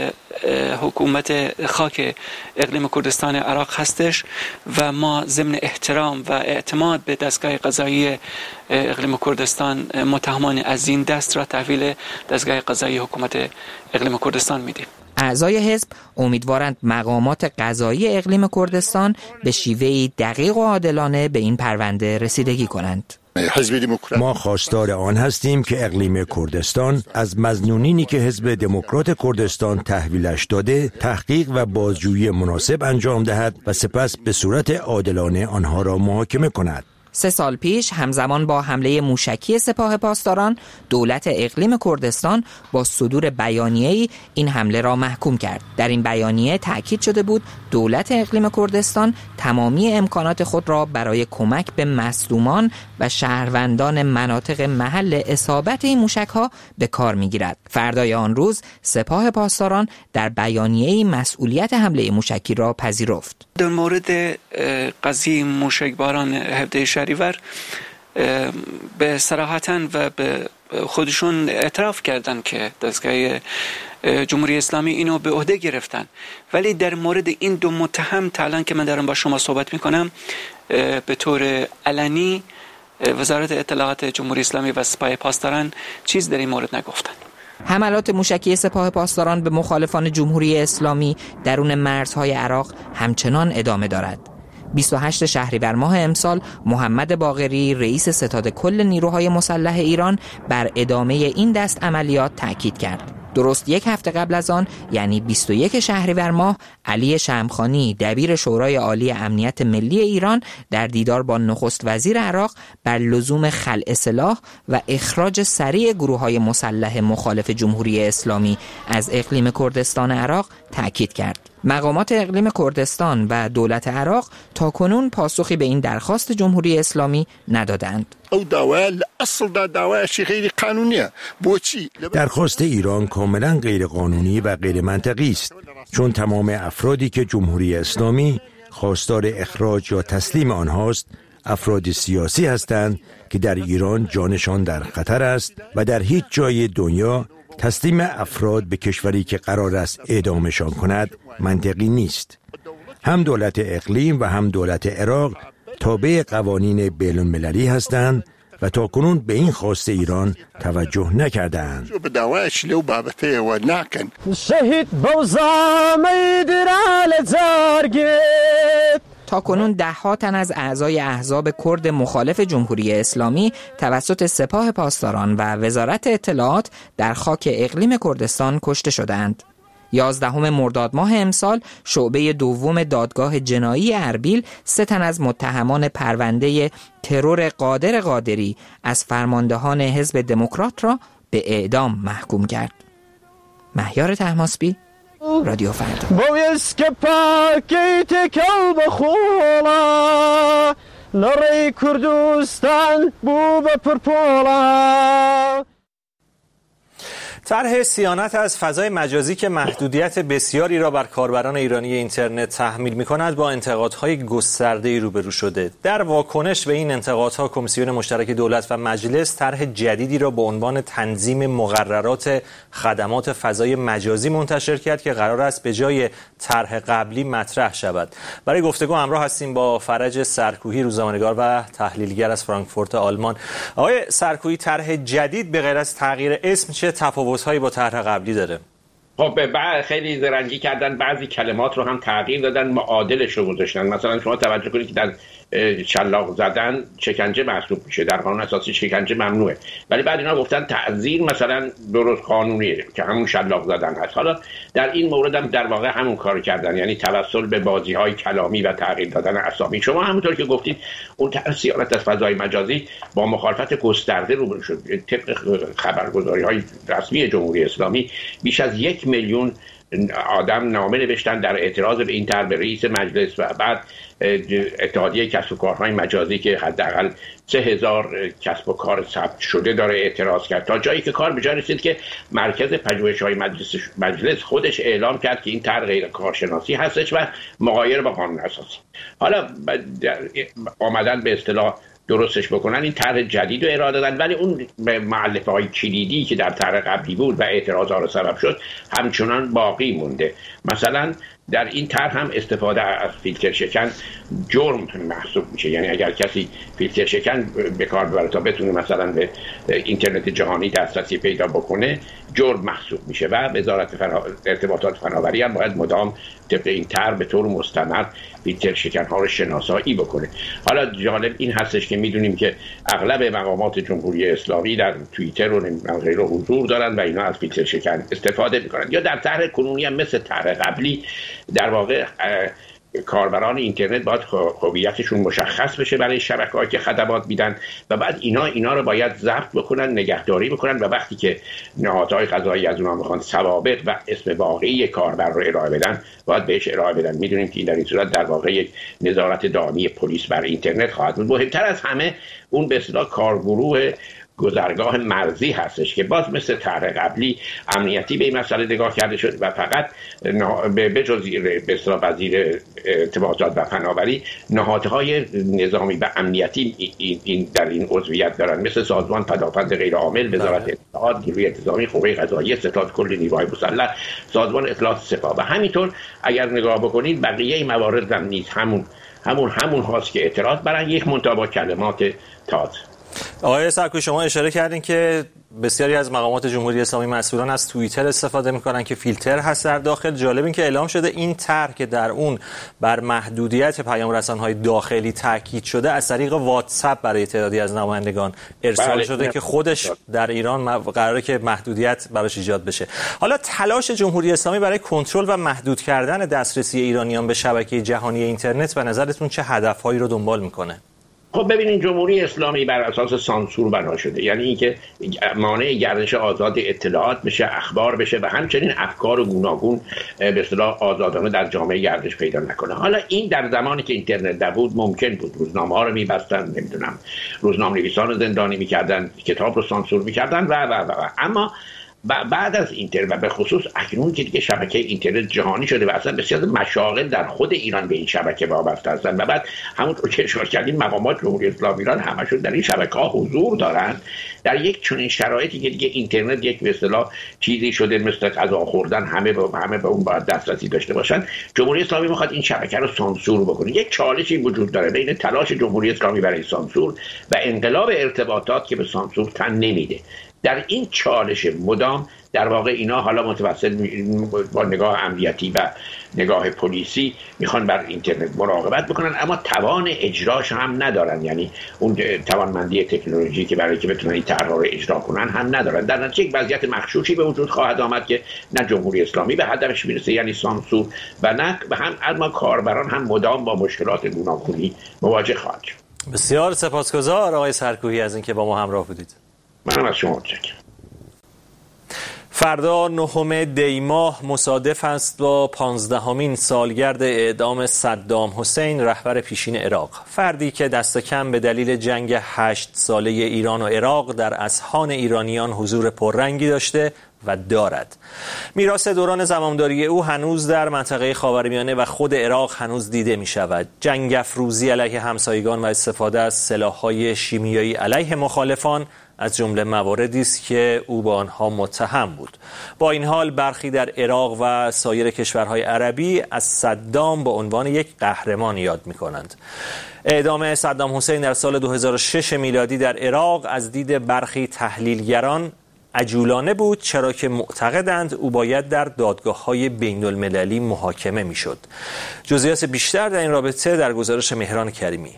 حکومت خاک اقلیم کردستان عراق هستش و ما ضمن احترام و اعتماد به دستگاه قضایی اقلیم کردستان متهمان از این دست را تحویل دستگاه قضایی حکومت اقلیم کردستان میدیم. اعضای حزب امیدوارند مقامات قضایی اقلیم کردستان به شیوهی دقیق و عادلانه به این پرونده رسیدگی کنند. ما خواستار آن هستیم که اقلیم کردستان از مظنونینی که حزب دموکرات کردستان تحویلش داده تحقیق و بازجویی مناسب انجام دهد و سپس به صورت عادلانه آنها را محاکمه کند. 3 سال پیش همزمان با حمله موشکی سپاه پاسداران، دولت اقلیم کردستان با صدور بیانیه‌ای این حمله را محکوم کرد. در این بیانیه تأکید شده بود دولت اقلیم کردستان تمامی امکانات خود را برای کمک به مظلومان و شهروندان مناطق محل اصابت این موشک‌ها به کار می‌گیرد. فردای آن روز سپاه پاسداران در بیانیه‌ای مسئولیت حمله موشکی را پذیرفت. در مورد قضیه موشکباران 17 شهریور به صراحتاً و به خودشون اعتراف کردن که دستگاه جمهوری اسلامی اینو به عهده گرفتن، ولی در مورد این دو متهم تا الان که من دارم با شما صحبت میکنم به طور علنی وزارت اطلاعات جمهوری اسلامی و سپاه پاسداران چیز در این مورد نگفتن. حملات موشکی سپاه پاسداران به مخالفان جمهوری اسلامی درون مرزهای عراق همچنان ادامه دارد. 28 شهریور ماه امسال محمد باقری رئیس ستاد کل نیروهای مسلح ایران بر ادامه این دست عملیات تاکید کرد. درست یک هفته قبل از آن، یعنی 21 شهریور ماه، علی شمخانی دبیر شورای عالی امنیت ملی ایران در دیدار با نخست وزیر عراق بر لزوم خلع سلاح و اخراج سریع گروه‌های مسلح مخالف جمهوری اسلامی از اقلیم کردستان عراق تاکید کرد. مقامات اقلیم کردستان و دولت عراق تاکنون پاسخی به این درخواست جمهوری اسلامی ندادند. درخواست ایران کاملا غیر قانونی و غیر منطقی است، چون تمام افرادی که جمهوری اسلامی خواستار اخراج یا تسلیم آنهاست افراد سیاسی هستند که در ایران جانشان در خطر است و در هیچ جای دنیا تسلیم افراد به کشوری که قرار است اعدامشان کند منطقی نیست. هم دولت اقلیم و هم دولت عراق تابع قوانین بین‌المللی هستند و تاکنون به این خواست ایران توجه نکردند. تاکنون ده‌ها تن از اعضای احزاب کرد مخالف جمهوری اسلامی توسط سپاه پاسداران و وزارت اطلاعات در خاک اقلیم کردستان کشته شدند. 11 مرداد ماه امسال شعبه دوم دادگاه جنایی اربیل 3 تن از متهمان پرونده ترور قادر قادری از فرماندهان حزب دموکرات را به اعدام محکوم کرد. مهیار طهماسبی، رادیو فردا. بویس که پاکیت کل بخولا لری کردستان بو بپرپولا. طرح صیانت از فضای مجازی که محدودیت بسیاری را بر کاربران ایرانی اینترنت تحمیل می‌کند با انتقادهای گسترده‌ای روبرو شده. در واکنش به این انتقادها کمیسیون مشترک دولت و مجلس طرح جدیدی را با عنوان تنظیم مقررات خدمات فضای مجازی منتشر کرد که قرار است به جای طرح قبلی مطرح شود. برای گفتگو همراه هستیم با فرج سرکوهی، روزنامه‌نگار و تحلیلگر از فرانکفورت آلمان. آقای سرکوهی، طرح جدید به غیر از تغییر اسم چه تفاوت‌هایی با طرح قبلی داره؟ خب خیلی زرنگی کردن، بعضی کلمات رو هم تغییر دادن، معادلش رو گذاشتن. مثلا شما توجه کنید که در شلاق زدن شکنجه محسوب میشه، در قانون اساسی شکنجه ممنوعه، ولی بعد اینا گفتن تعزیر مثلا درست قانونیه که همون شلاق زدن هست. حالا در این مورد هم در واقع همون کارو کردن، یعنی توسل به بازی‌های کلامی و تغییر دادن اسامی. شما همونطور که گفتید اون طرح صیانت از فضای مجازی با مخالفت گسترده روبرو شد. طبق خبرگزاری‌های رسمی جمهوری اسلامی بیش از 1 میلیون آدم نامه نوشتن در اعتراض به این طرح به رئیس مجلس و بعد اتحادیه کسب و کارهای مجازی که حداقل 3000 کسب و کار ثبت شده داره اعتراض کرد، تا جایی که کار به جای رسید که مرکز پژوهش‌های مجلس خودش اعلام کرد که این طرح غیر کارشناسی هستش و مغایر با قانون اساسی. حالا آمدن به اصطلاح درستش بکنن، این طرح جدید رو ارائه دادن، ولی اون مؤلفه‌های کلیدی که در طرح قبلی بود و اعتراضات رو سبب شد همچنان باقی مونده. مثلا در این طرح هم استفاده از فیلتر شکن جرم محسوب میشه، یعنی اگر کسی فیلتر شکن به کار ببره تا بتونه مثلا به اینترنت جهانی دسترسی پیدا بکنه جرم محسوب میشه و وزارت ارتباطات فناوری هم باید مدام طبق این طرح به طور مستمر فیلتر شکن ها رو شناسایی بکنه. حالا جالب این هستش که میدونیم که اغلب مقامات جمهوری اسلامی در توییتر و غیره حضور دارن و اینا از فیلتر شکن استفاده میکنن. یا در طرح کنونی هم مثل طرح قبلی در واقع کاربران اینترنت باید هویتشون مشخص بشه برای شبکه‌هایی که خدمات میدن و بعد اینا رو باید ضبط بکنن، نگهداری بکنن و وقتی که نهادهای قضایی از اونها میخوان سوابق و اسم واقعی کاربر رو ارائه بدن باید بهش ارائه بدن. میدونیم که در این صورت در واقع یک نظارت دائمی پلیس بر اینترنت خواهد بود. مهمتر از همه اون به اصطلاح کارگروه گذرگاه مرزی هستش که باز مثل طرح قبلی امنیتی به این مسئله نگاه کرده شد و فقط به جز وزیر ارتباطات و فناوری نهادهای نظامی و امنیتی این در این عضویت دارن، مثل سازمان پدافند غیرعامل، وزارت اطلاعات، نیروی انتظامی، قوه قضاییه، ستاد کل نیروهای مسلح، سازمان اطلاعات سپاه و همینطور اگر نگاه بکنید بقیه این موارد هم نیز همون هاست که اعتراض برن یک منتها با کلمات تازه. آقای سرکوی شما اشاره کردین که بسیاری از مقامات جمهوری اسلامی مسئولان از توییتر استفاده میکنن که فیلتر هست در داخل. جالب این که اعلام شده این طرح که در اون بر محدودیت پیام رسانهای داخلی تاکید شده از طریق واتساپ برای تعدادی از نمایندگان ارسال شده که خودش در ایران قراره که محدودیت براش ایجاد بشه. حالا تلاش جمهوری اسلامی برای کنترل و محدود کردن دسترسی ایرانیان به شبکه جهانی اینترنت به نظرتون چه هدفهایی رو دنبال میکنه؟ خب ببینید، جمهوری اسلامی بر اساس سانسور بنا شده، یعنی اینکه مانع گردش آزاد اطلاعات بشه، اخبار بشه و همچنین افکار گوناگون به اصطلاح آزادانه در جامعه گردش پیدا نکنه. حالا این در زمانی که اینترنت نبود ممکن بود، روزنامه‌ها رو می‌بستن، نمیدونم روزنامه‌نویسان رو زندانی می‌کردن، کتاب رو سانسور می‌کردن و اما بعد از اینترنت و به خصوص اکنون که دیگه شبکه اینترنت جهانی شده و اصلا بسیار مشاغل در خود ایران به این شبکه وابسته هستن و بعد همونطور که اشاره کردیم مقامات جمهوری اسلامی ایران همشون در این شبکه‌ها حضور دارن، در یک چنین شرایطی که دیگه اینترنت یک به اصطلاح چیزی شده مثل غذا خوردن، همه به اون باید دسترسی داشته باشن، جمهوری اسلامی میخواد این شبکه رو سانسور بکنه. یک چالشی وجود داره بین تلاش جمهوری اسلامی برای سانسور و انقلاب ارتباطات که به سانسور تن نمیده. در این چالش مدام در واقع اینا حالا متوسط با نگاه امنیتی و نگاه پلیسی میخوان بر اینترنت مراقبت بکنن، اما توان اجراش هم ندارن، یعنی اون توانمندی تکنولوژی که برای که بتونن این طرح‌ها رو اجرا کنن هم ندارن. در نتیجه یک وضعیت مغشوشی به وجود خواهد آمد که نه جمهوری اسلامی به هدفش میرسه، یعنی سانسور، و نه هم اما کاربران هم مدام با مشکلات گوناگونی مواجه خواهند شد. بسیار سپاسگزار آقای سرکویی از اینکه با ما همراه بودید. منم از شما متشکرم. فردا 9 دی ماه مصادف است با 15مین سالگرد اعدام صدام حسین رهبر پیشین عراق، فردی که دست کم به دلیل جنگ 8 ساله ایران و عراق در اذهان ایرانیان حضور پررنگی داشته و دارد. میراث دوران زمامداری او هنوز در منطقه خاورمیانه و خود عراق هنوز دیده می شود. جنگ افروزی علیه همسایگان و استفاده از سلاح‌های شیمیایی علیه مخالفان از جمله مواردی است که او با آنها متهم بود. با این حال برخی در عراق و سایر کشورهای عربی از صدام به عنوان یک قهرمان یاد می‌کنند. اعدام صدام حسین در سال 2006 میلادی در عراق از دید برخی تحلیلگران عجولانه بود، چرا که معتقدند او باید در دادگاه‌های بین‌المللی محاکمه می‌شد. جزئیات بیشتر در این رابطه در گزارش مهران کریمی.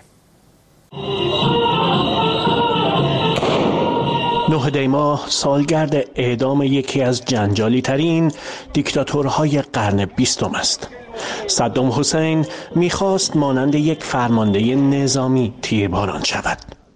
9 دی ماه سالگرد اعدام یکی از جنجالی ترین دیکتاتورهای قرن 20 است. صدام حسین میخواست مانند یک فرمانده نظامی تیرباران شود.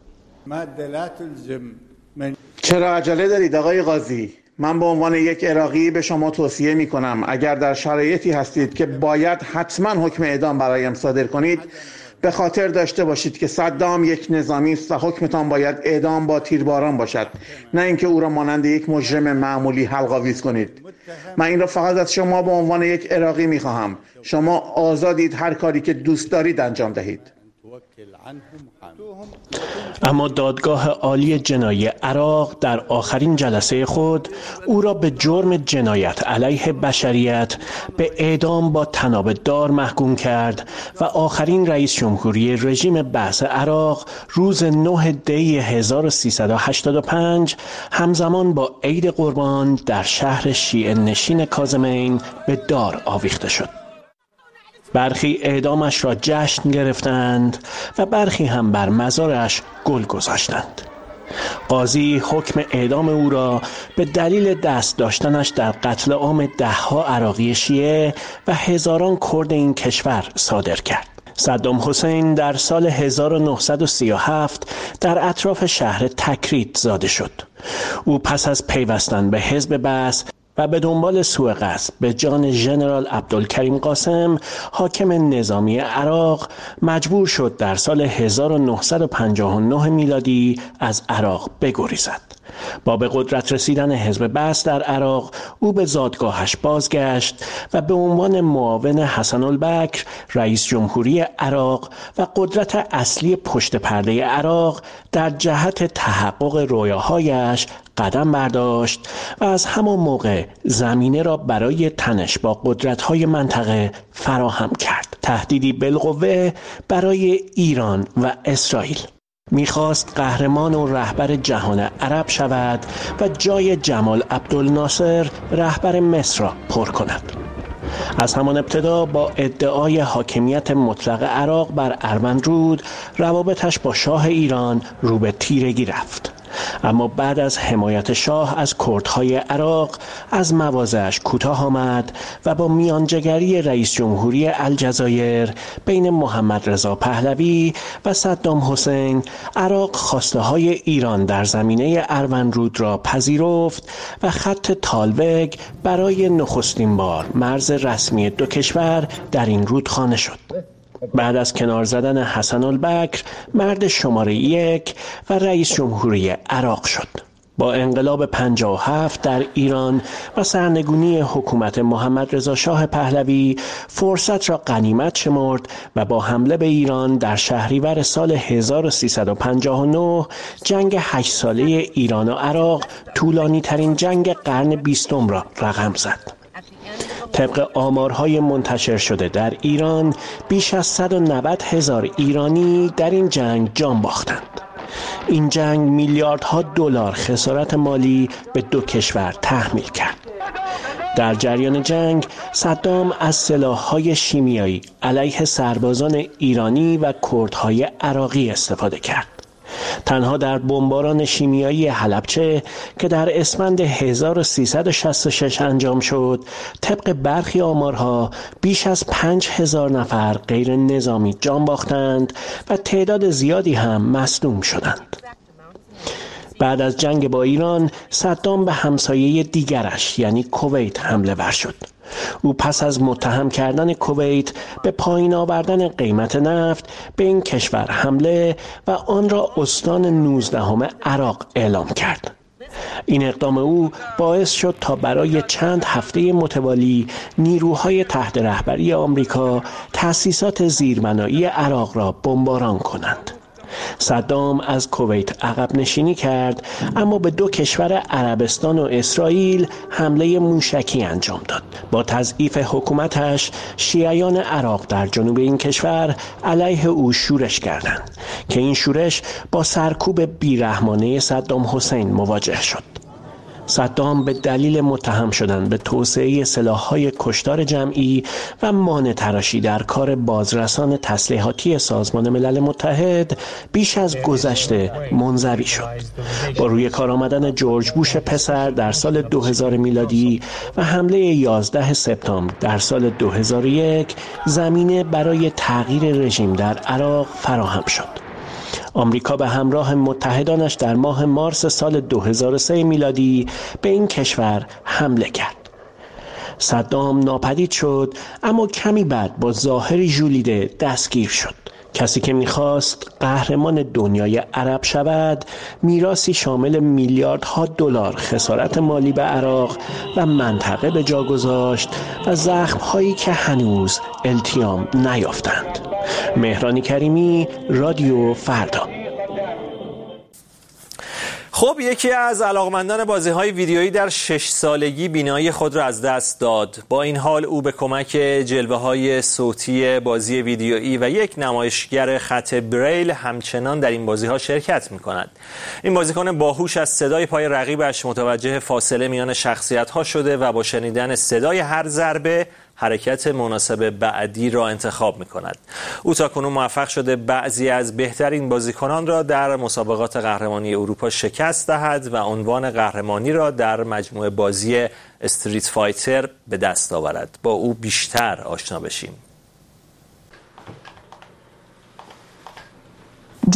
چرا عجله دارید آقای قاضی؟ من به عنوان یک عراقی به شما توصیه می کنم اگر در شرایطی هستید که باید حتما حکم اعدام برایم صادر کنید، به خاطر داشته باشید که صدام یک نظامی است و حکمتان باید اعدام با تیرباران باشد، نه اینکه او را مانند یک مجرم معمولی حلق‌آویز کنید. من این را فقط از شما به عنوان یک عراقی می خواهم. شما آزادید هر کاری که دوست دارید انجام دهید. اما دادگاه عالی جنایی عراق در آخرین جلسه خود او را به جرم جنایت علیه بشریت به اعدام با طناب دار محکوم کرد و آخرین رئیس جمهوری رژیم بعث عراق روز 9 دی 1385 همزمان با عید قربان در شهر شیعه نشین کاظمین به دار آویخته شد. برخی اعدامش را جشن گرفتند و برخی هم بر مزارش گل گذاشتند. قاضی حکم اعدام او را به دلیل دست داشتنش در قتل عام ده‌ها عراقی شیعه و هزاران کرد این کشور صادر کرد. صدام حسین در سال 1937 در اطراف شهر تکریت زاده شد. او پس از پیوستن به حزب بعث و به دنبال سوء قصد به جان ژنرال عبدالکریم قاسم حاکم نظامی عراق مجبور شد در سال 1959 میلادی از عراق بگریزد. با به قدرت رسیدن حزب بعث در عراق او به زادگاهش بازگشت و به عنوان معاون حسن البکر رئیس جمهوری عراق و قدرت اصلی پشت پرده عراق در جهت تحقق رویاهایش قدم برداشت و از همان موقع زمینه را برای تنش با قدرت‌های منطقه فراهم کرد. تهدیدی بالقوه برای ایران و اسرائیل. میخواست قهرمان و رهبر جهان عرب شود و جای جمال عبدالناصر رهبر مصر را پر کند. از همان ابتدا با ادعای حاکمیت مطلق عراق بر اروندرود روابطش با شاه ایران رو به تیرگی رفت. اما بعد از حمایت شاه از کردهای عراق از مواضعش کوتاه آمد و با میانجیگری رئیس جمهوری الجزایر بین محمد رضا پهلوی و صدام حسین عراق خواسته های ایران در زمینه اروندرود را پذیرفت و خط تالوگ برای نخستین بار مرز رسمی دو کشور در این رودخانه شد. بعد از کنار زدن حسن البکر مرد شماره 1 و رئیس جمهوری عراق شد. با انقلاب 57 در ایران و سرنگونی حکومت محمد رضا شاه پهلوی فرصت را غنیمت شمرد و با حمله به ایران در شهریور سال 1359 جنگ 8 ساله ایران و عراق طولانی ترین جنگ قرن 20 را رقم زد. طبق آمارهای منتشر شده در ایران بیش از 190,000 ایرانی در این جنگ جان باختند. این جنگ میلیاردها دلار خسارت مالی به دو کشور تحمیل کرد. در جریان جنگ صدام از سلاح‌های شیمیایی علیه سربازان ایرانی و کردهای عراقی استفاده کرد. تنها در بمباران شیمیایی حلبچه که در اسفند 1366 انجام شد، طبق برخی آمارها بیش از 5,000 نفر غیر نظامی جان باختند و تعداد زیادی هم مصدوم شدند. بعد از جنگ با ایران، صدام به همسایه دیگرش یعنی کویت حمله ور شد. او پس از متهم کردن کویت به پایین آوردن قیمت نفت به این کشور حمله و آن را استان 19 عراق اعلام کرد. این اقدام او باعث شد تا برای چند هفته متوالی نیروهای تحت رهبری آمریکا تأسیسات زیربنایی عراق را بمباران کنند. صدام از کویت عقب نشینی کرد، اما به دو کشور عربستان و اسرائیل حمله موشکی انجام داد. با تضعیف حکومتش شیعیان عراق در جنوب این کشور علیه او شورش کردند که این شورش با سرکوب بیرحمانه صدام حسین مواجه شد. صدام به دلیل متهم شدن به توسعه سلاح‌های کشتار جمعی و مانع تراشی در کار بازرسان تسلیحاتی سازمان ملل متحد بیش از گذشته منزوی شد. با روی کار آمدن جورج بوش پسر در سال 2000 میلادی و حمله 11 سپتامبر در سال 2001 زمینه برای تغییر رژیم در عراق فراهم شد. آمریکا به همراه متحدانش در ماه مارس سال 2003 میلادی به این کشور حمله کرد. صدام ناپدید شد، اما کمی بعد با ظاهری ژولیده دستگیر شد. کسی که می‌خواست قهرمان دنیای عرب شود، میراثی شامل میلیاردها دلار خسارت مالی به عراق و منطقه به جا گذاشت و زخم‌هایی که هنوز التیام نیافتند. مهران کریمی، رادیو فردا. خب یکی از علاقمندان بازی‌های ویدیویی در 6 سالگی بینایی خود را از دست داد. با این حال او به کمک جلوه‌های صوتی بازی ویدیویی و یک نمایشگر خط بریل همچنان در این بازی‌ها شرکت می‌کند. این بازیکن باهوش از صدای پای رقیبش متوجه فاصله میان شخصیت‌ها شده و با شنیدن صدای هر ضربه حرکت مناسب بعدی را انتخاب می‌کند. او تاکنون موفق شده بعضی از بهترین بازیکنان را در مسابقات قهرمانی اروپا شکست دهد و عنوان قهرمانی را در مجموعه بازی استریت فایتر به دست آورد. با او بیشتر آشنا بشیم.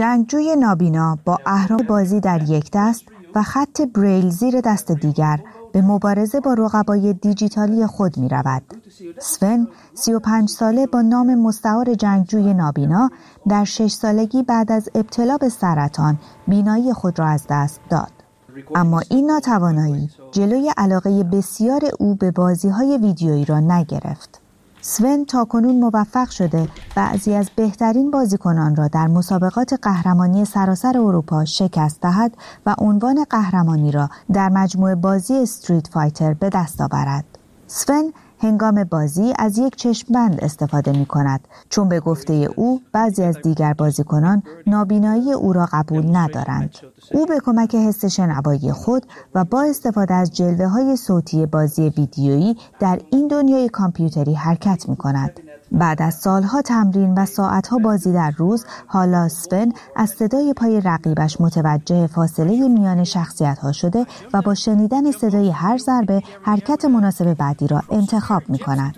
جنگجوی نابینا با اهرام بازی در یک دست و خط بریل زیر دست دیگر به مبارزه با رقبای دیجیتالی خود می رود. سون 35 ساله با نام مستعار جنگجوی نابینا در 6 سالگی بعد از ابتلا به سرطان بینایی خود را از دست داد. اما این ناتوانایی جلوی علاقه بسیار او به بازی‌های ویدیویی را نگرفت. سون تاکنون موفق شده بعضی از بهترین بازیکنان را در مسابقات قهرمانی سراسر اروپا شکست دهد و عنوان قهرمانی را در مجموعه بازی استریت فایتر به دست آورد. سون هنگام بازی از یک چشمبند استفاده می کند چون به گفته او بعضی از دیگر بازیکنان نابینایی او را قبول ندارند. او به کمک حس شنوایی خود و با استفاده از جلوه‌های صوتی بازی ویدیویی در این دنیای کامپیوتری حرکت می کند. بعد از سالها تمرین و ساعتها بازی در روز، حالا سون از صدای پای رقیبش متوجه فاصله میان شخصیت‌ها شده و با شنیدن صدای هر ضربه حرکت مناسب بعدی را انتخاب می‌کند.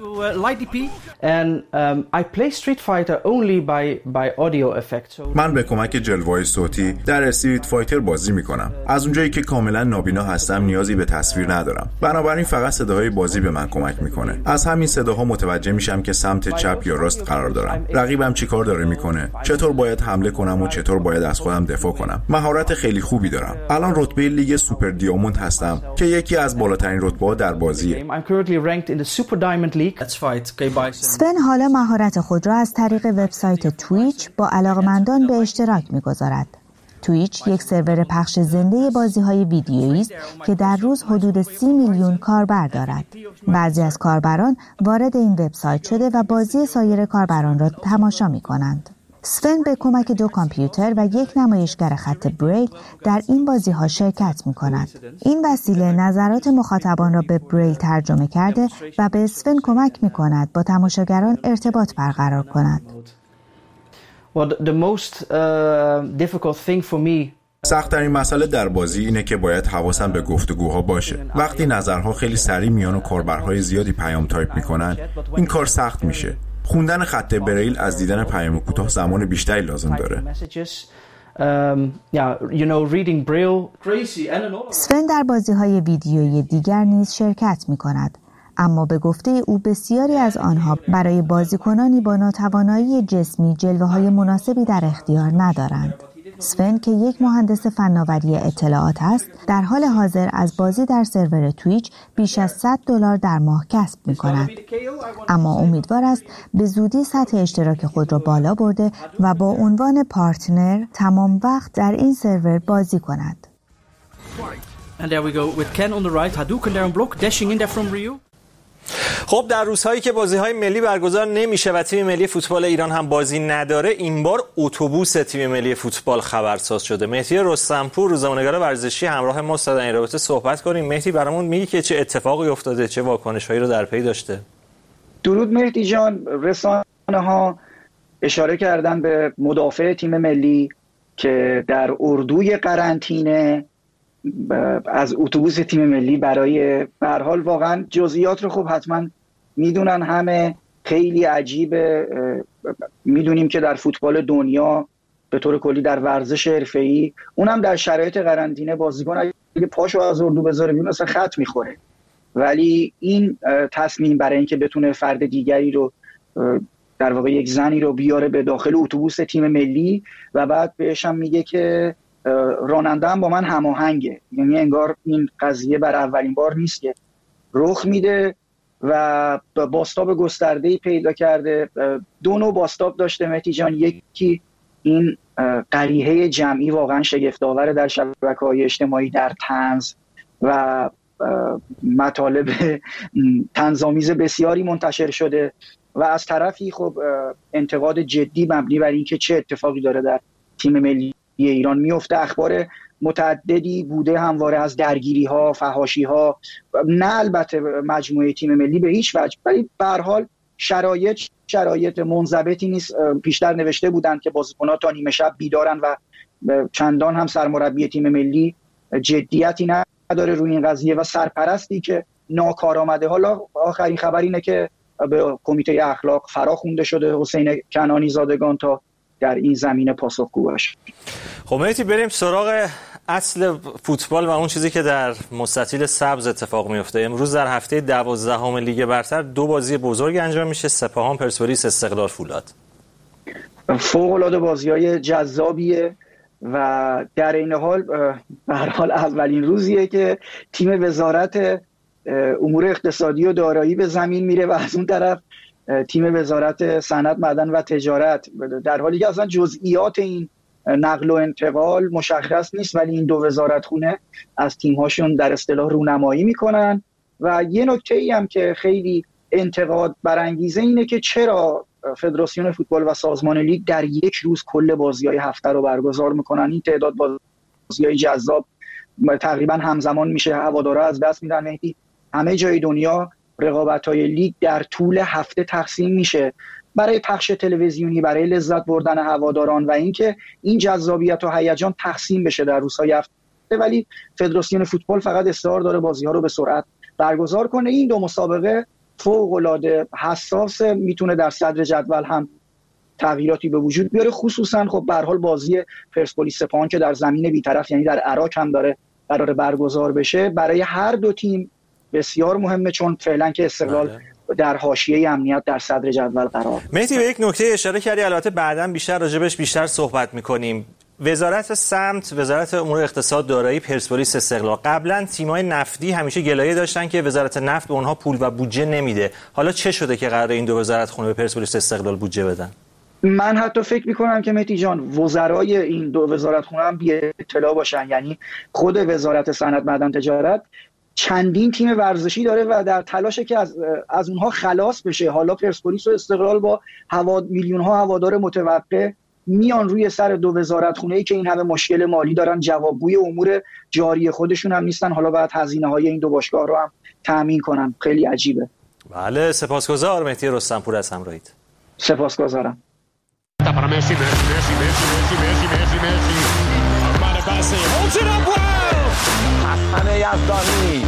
من به کمک جلوه‌های صوتی در استریت فایتر بازی می‌کنم. از اونجایی که کاملا نابینا هستم نیازی به تصویر ندارم. بنابراین فقط صداهای بازی به من کمک می‌کنه. از همین صداها متوجه میشم که سمت چپ یا راست قرار دارم. رقیبم چیکار داره میکنه؟ چطور باید حمله کنم و چطور باید از خودم دفاع کنم؟ مهارت خیلی خوبی دارم. الان رتبه لیگ سوپر دیاموند هستم که یکی از بالاترین رتبه‌ها در بازیه. سون حالا مهارت خود را از طریق وبسایت تویچ با علاقه‌مندان به اشتراک میگذارد. تویچ یک سرور پخش زنده بازی‌های ویدیویی است که در روز حدود 30 میلیون کاربر دارد. بعضی از کاربران وارد این وبسایت شده و بازی سایر کاربران را تماشا می‌کنند. سون به کمک 2 کامپیوتر و یک نمایشگر خط بریل در این بازی‌ها شرکت می‌کند. این وسیله نظرات مخاطبان را به بریل ترجمه کرده و به سون کمک می‌کند با تماشاگران ارتباط برقرار کند. سخت‌ترین مسئله در بازی اینه که باید حواسم به گفتگوها باشه. وقتی نظرها خیلی سریع میان و کاربرهای زیادی پیام تایپ میکنن، این کار سخت میشه. خوندن خط بریل از دیدن پیام کوتاه زمان بیشتری لازم داره. سون در بازی‌های ویدیویی دیگر نیز شرکت میکند. اما به گفته او بسیاری از آنها برای بازیکنانی با ناتوانایی جسمی جلوه‌های مناسبی در اختیار ندارند. سون که یک مهندس فناوری اطلاعات است، در حال حاضر از بازی در سرور تویچ بیش از $100 در ماه کسب می‌کند. اما امیدوار است به زودی سطح اشتراک خود را بالا برده و با عنوان پارتنر تمام وقت در این سرور بازی کند. خب در روزهایی که بازی‌های ملی برگزار نمیشه و تیم ملی فوتبال ایران هم بازی نداره، این بار اتوبوس تیم ملی فوتبال خبرساز شده. مهدی رستمپور روزنامه‌نگار ورزشی همراه ما در این رابطه صحبت کنیم. مهدی برامون میگی که چه اتفاقی افتاده، چه واکنش‌هایی رو در پی داشته؟ درود مهدی جان. رسانه‌ها اشاره کردن به مدافع تیم ملی که در اردوی قرنطینه از اتوبوس تیم ملی برای به هر حال واقعا جزئیات رو خب حتما میدونن همه، خیلی عجیبه. میدونیم که در فوتبال دنیا به طور کلی در ورزش حرفه‌ای اونم در شرایط قرنطینه بازیکن اگه پاشو از اردو بذاره بیرون اصلا خط میخوره، ولی این تصمیم برای اینکه بتونه فرد دیگری رو در واقع یک زنی رو بیاره به داخل اتوبوس تیم ملی و بعد بهش هم میگه که راننده هم با من هماهنگه، یعنی انگار این قضیه بر اولین بار نیست که رخ میده و باستاب گسترده‌ای پیدا کرده. 2 نوع باستاب داشته مهدی جان. یکی این قریحه جمعی واقعا شگفت‌آور در شبکه‌های اجتماعی در طنز و مطالب طنزآمیز بسیاری منتشر شده و از طرفی خب انتقاد جدی مبنی بر اینکه چه اتفاقی داره در تیم ملی ایران میفته. اخبار متعددی بوده همواره از درگیری‌ها، فحاشی‌ها، نه البته مجموعه تیم ملی به هیچ وجه، ولی به هر حال شرایط منضبطی نیست. پیشتر نوشته بودند که بازیکن‌ها تا نیمه شب بیدارن و چندان هم سرمربی تیم ملی جدیتی نداره روی این قضیه و سرپرستی که ناکارآمده. حالا آخرین خبر اینه که به کمیته اخلاق فراخوانده شده حسین کنعانی زادگان تا در این زمینه پاسخگو باشه. خب مهدی بریم سراغ اصل فوتبال و اون چیزی که در مستطیل سبز اتفاق میفته. امروز در هفته 12 لیگ برتر 2 بازی بزرگ انجام میشه، سپاهان پرسپولیس، استقلال فولاد. فوق‌العاده بازی‌های جذابیه و در این حال به هر حال اولین روزیه که تیم وزارت امور اقتصادی و دارایی به زمین میره و از اون طرف تیم وزارت صنعت، معدن و تجارت، در حالی که اصلا جزئیات این نقل و انتقال مشخص نیست، ولی این 2 وزارتخونه از تیم‌هاشون در اصطلاح رونمایی میکنن. و یه نکته‌ای هم که خیلی انتقاد برانگیزه اینه که چرا فدراسیون فوتبال و سازمان لیگ در یک روز کل بازی‌های هفته رو برگزار میکنن. این تعداد بازی‌های جذاب تقریبا همزمان میشه، هوادارا از دست میدن. مهدی، همه جای دنیا رقابت‌های لیگ در طول هفته تقسیم میشه برای پخش تلویزیونی، برای لذت بردن هواداران و اینکه این جذابیت و هیجان تقسیم بشه در روزهای هفته، ولی فدراسیون فوتبال فقط اصرار داره بازی‌ها رو به سرعت برگزار کنه. این 2 مسابقه فوق‌العاده حساس، میتونه در صدر جدول هم تغییراتی به وجود بیاره، خصوصا خب به هر حال بازی پرسپولیس سپاهان که در زمین بی‌طرف یعنی در عراق هم قراره برگزار بشه، برای هر 2 تیم بسیار مهمه، چون فعلا که استقلال در حاشیه امنیت در صدر جدول قرار. مهدی، به یک نکته اشاره کردی، البته بعداً بیشتر صحبت می‌کنیم. وزارت سمت، وزارت امور اقتصاد، دارایی، پرسپولیس، استقلال، قبلا تیم‌های نفتی همیشه گلایه داشتن که وزارت نفت به اونها پول و بودجه نمیده. حالا چه شده که قراره این 2 وزارتخونه به پرسپولیس، استقلال بودجه بدن؟ من حتی فکر می‌کنم که مهدی جان وزرای این 2 وزارتخونه هم بی اطلاع باشن. یعنی خود وزارت صنعت، معدن، تجارت چندین تیم ورزشی داره و در تلاشه که از اونها خلاص بشه. حالا پرسپولیس و استقلال با میلیون‌ها هوادار متوقع میان روی سر 2 وزارتخونه‌ای که این همه مشکل مالی دارن، جوابگوی امور جاری خودشون هم نیستن، حالا باید هزینه‌های این 2 باشگاه رو هم تامین کنن. خیلی عجیبه. بله، سپاسگزار مهدی رستمپور از همراهیت. سپاسگزارم. حسن یزدانی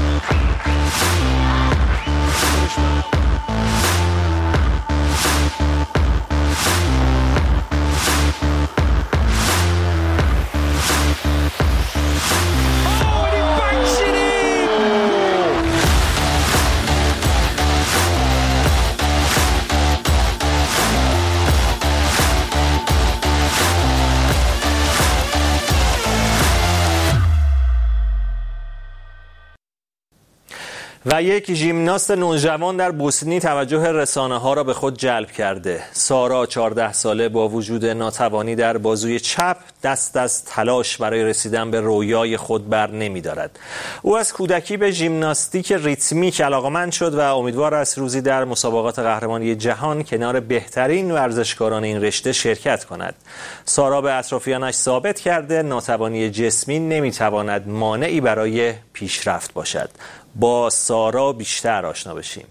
و یک ژیمناست نوجوان در بوسنی توجه رسانه‌ها را به خود جلب کرده. سارا 14 ساله با وجود ناتوانی در بازوی چپ دست از تلاش برای رسیدن به رویای خود بر نمی‌دارد. او از کودکی به ژیمناستیک ریتمیک علاقه‌مند شد و امیدوار است روزی در مسابقات قهرمانی جهان کنار بهترین ورزشکاران این رشته شرکت کند. سارا به اطرافیانش ثابت کرده ناتوانی جسمی نمی‌تواند مانعی برای پیشرفت باشد. با سارا بیشتر آشنا بشیم.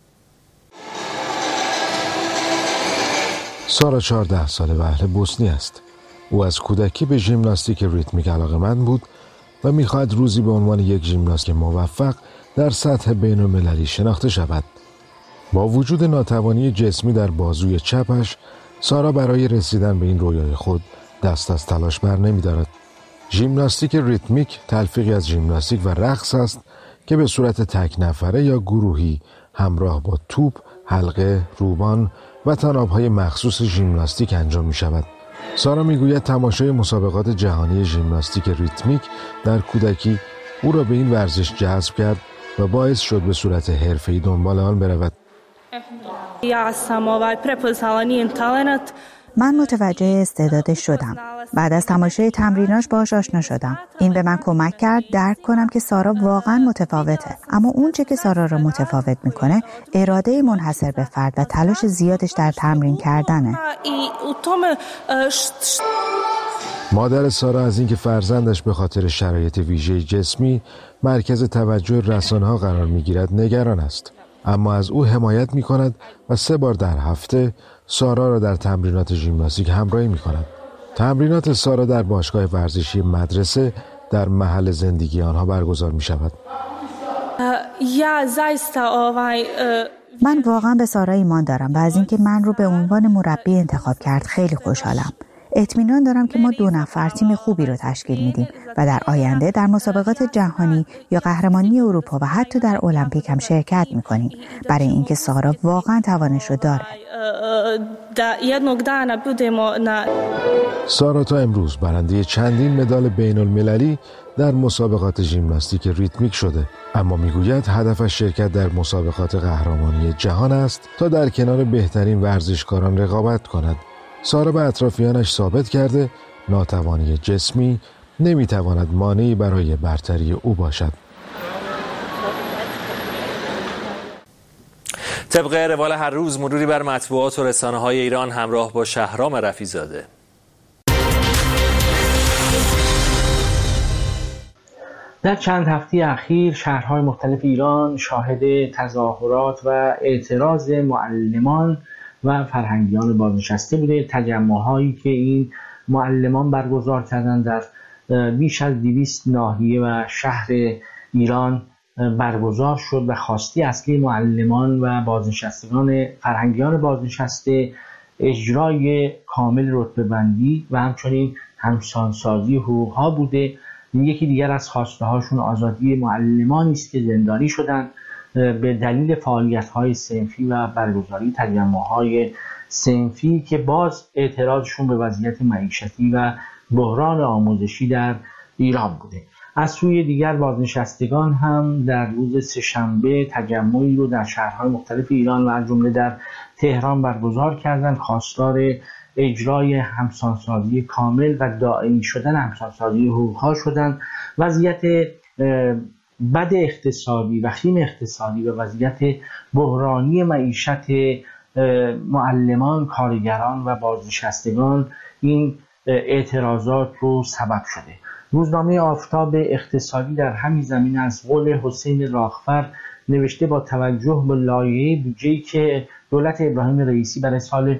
سارا 14 ساله و اهل بوسنی است. او از کودکی به ژیمناستیک ریتمیک علاقه‌مند بود و می‌خواهد روزی به عنوان یک ژیمناست موفق در سطح بین‌المللی شناخته شود. با وجود ناتوانی جسمی در بازوی چپش، سارا برای رسیدن به این رویای خود دست از تلاش بر نمی‌دارد. ژیمناستیک ریتمیک تلفیقی از ژیمناستیک و رقص است که به صورت تک نفره یا گروهی همراه با توپ، حلقه، روبان و طناب‌های مخصوص ژیمناستیک انجام می شود. سارا می گوید تماشای مسابقات جهانی ژیمناستیک ریتمیک در کودکی او را به این ورزش جذب کرد و باعث شد به صورت حرفه‌ای دنبال آن برود. من متوجه استعدادش شدم. بعد از تماشای تمریناش باهاش آشنا شدم. این به من کمک کرد درک کنم که سارا واقعا متفاوته. اما اونچه که سارا را متفاوت میکنه اراده منحصر به فرد و تلاش زیادش در تمرین کردنه. مادر سارا از اینکه فرزندش به خاطر شرایط ویژه جسمی مرکز توجه رسانه‌ها قرار میگیرد نگران است. اما از او حمایت میکند و 3 بار در هفته سارا را در تمرینات ژیمناستیک همراهی می‌کند. تمرینات سارا در باشگاه ورزشی مدرسه در محل زندگی آنها برگزار می‌شود. من واقعا به سارا ایمان دارم و از اینکه من رو به عنوان مربی انتخاب کرد خیلی خوشحالم. اطمینان دارم که ما 2 نفر تیم خوبی رو تشکیل میدیم و در آینده در مسابقات جهانی یا قهرمانی اروپا و حتی در المپیک هم شرکت میکنیم، برای اینکه سارا واقعا توانش رو داره. سارا تا امروز برنده چندین مدال بین المللی در مسابقات ژیمناستیک ریتمیک شده، اما میگوید هدفش شرکت در مسابقات قهرمانی جهان است تا در کنار بهترین ورزشکاران رقابت کند. سارا به اطرافیانش ثابت کرده ناتوانی جسمی نمیتواند مانعی برای برتری او باشد. طبق روال هر روز مروری بر مطبوعات و رسانه‌های ایران همراه با شهرام رفیع‌زاده. در چند هفته اخیر شهرهای مختلف ایران شاهد تظاهرات و اعتراض معلمان و فرهنگیان بازنشسته بوده. تجمع‌هایی که این معلمان برگزار کردند در بیش از 200 ناحیه و شهر ایران برگزار شد و خواسته اصلی معلمان و بازنشستگان فرهنگیان بازنشسته اجرای کامل رتبه‌بندی و همچنین همسانسازی حقوق‌ها بوده. یکی دیگر از خواسته هاشون آزادی معلمانی است که زندانی شدند به دلیل فعالیت‌های صنفی و برگزاری تجمع‌های صنفی که باز اعتراضشون به وضعیت معیشتی و بحران آموزشی در ایران بوده. از سوی دیگر بازنشستگان هم در روز سه‌شنبه تجمعی رو در شهرهای مختلف ایران و از جمله در تهران برگزار کردند. خواستار اجرای همسانسازی کامل و دائمی شدن همسانسازی حقوق‌ها شدند. وضعیت بد اقتصادی و خیم اقتصادی و وضعیت بحرانی معیشت معلمان، کارگران و بازنشستگان این اعتراضات رو سبب شده. روزنامه آفتاب اقتصادی در همین زمینه از قول حسین راغفر نوشته با توجه به لایحه بودجه‌ای که دولت ابراهیم رئیسی برای سال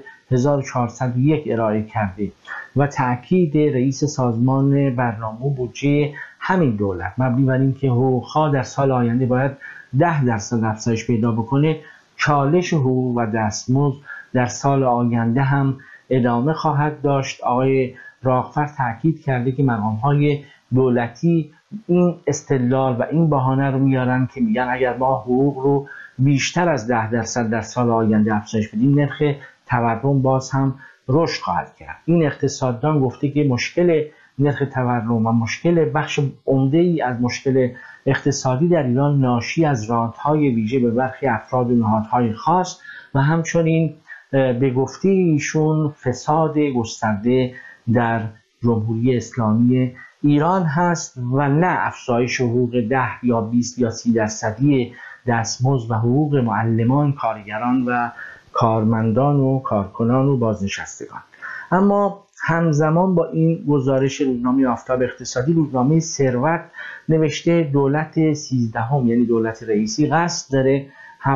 1401 ارائه کرده و تأکید رئیس سازمان برنامه بودجه همین دولت مبنی بر اینکه حقوق‌ها در سال آینده باید 10% افزایش پیدا بکنه، چالش حقوق و دستمزد در سال آینده هم ادامه خواهد داشت. آقای راغفر تأکید کرده که مقام‌های دولتی این استدلال و این بهانه رو میارن که میگن اگر ما حقوق رو بیشتر از 10% در سال آینده افزایش بدیم نرخ تورم باز هم رشد خواهد کرد. این اقتصاددان گفته که مشکل نرخ تورم و مشکل بخش عمده‌ای از مشکل اقتصادی در ایران ناشی از رانت‌های ویژه به برخی افراد و نهادهای خاص و همچنین به گفته ایشون فساد گسترده در جمهوری اسلامی ایران هست و نه افزایش حقوق 10 یا 20 یا 30% دستمزد و حقوق معلمان، کارگران و کارمندان و کارکنان و بازنشستگان. اما همزمان با این گزارش روزنامه آفتاب اقتصادی، روزنامه ثروت نوشته دولت 13 یعنی دولت رئیسی قصد داره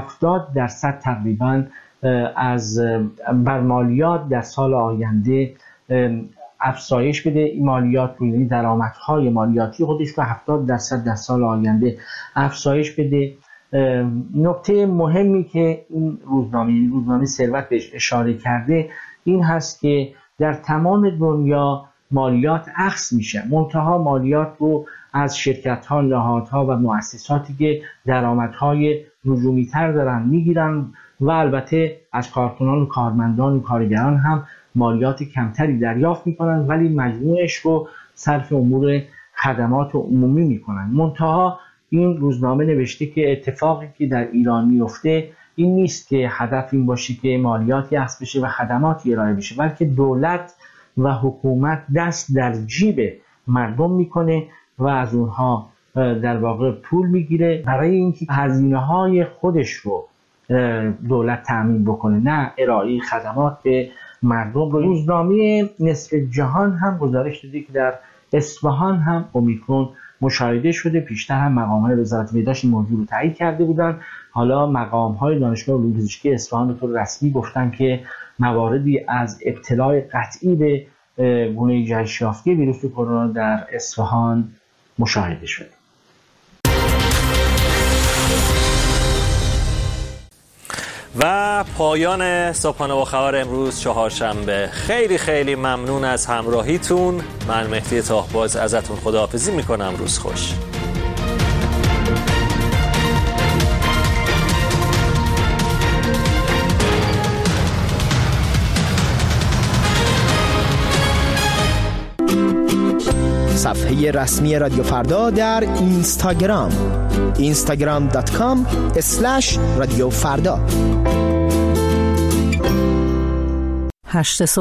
70% تقریبا از بر مالیات در سال آینده افزایش بده. این مالیات رو یعنی درآمدهای مالیاتی خودش رو 70% در سال آینده افزایش بده. نکته مهمی که این روزنامه ثروت بهش اشاره کرده این هست که در تمام دنیا مالیات اخذ میشه، منتها مالیات رو از شرکت‌ها، نهادها و مؤسساتی که درآمدهای نجومی‌تر دارن میگیرن و البته از کارکنان و کارمندان و کارگران هم مالیات کمتری دریافت میکنن ولی مجموعش رو صرف امور خدمات عمومی میکنن. منتها این روزنامه نوشته که اتفاقی که در ایران میفته این نیست که هدف این باشه که مالیاتی اخذ بشه و خدماتی ارائه بشه، بلکه دولت و حکومت دست در جیب مردم میکنه و از اونها در واقع پول میگیره برای اینکه هزینه‌های خودش رو دولت تأمین بکنه، نه ارائه خدمات به مردم. روزنامه نصف جهان هم گزارش داده که در اصفهان هم اومیکرون مشاهده شده. پیشتر هم مقام‌های وزارت بهداشت این موضوع رو تایید کرده بودند. حالا مقام‌های دانشگاه علوم پزشکی اصفهان به طور رسمی گفتن که مواردی از ابتلا قطعی به گونه جهش یافته ویروس کرونا در اصفهان مشاهده شده. و پایان صبحانه با خبر امروز چهارشنبه. خیلی خیلی ممنون از همراهیتون. من مهدی تاهباز ازتون خداحافظی میکنم. روز خوش. صفحه رسمی رادیو فردا در اینستاگرام instagram.com/رادیو فردا.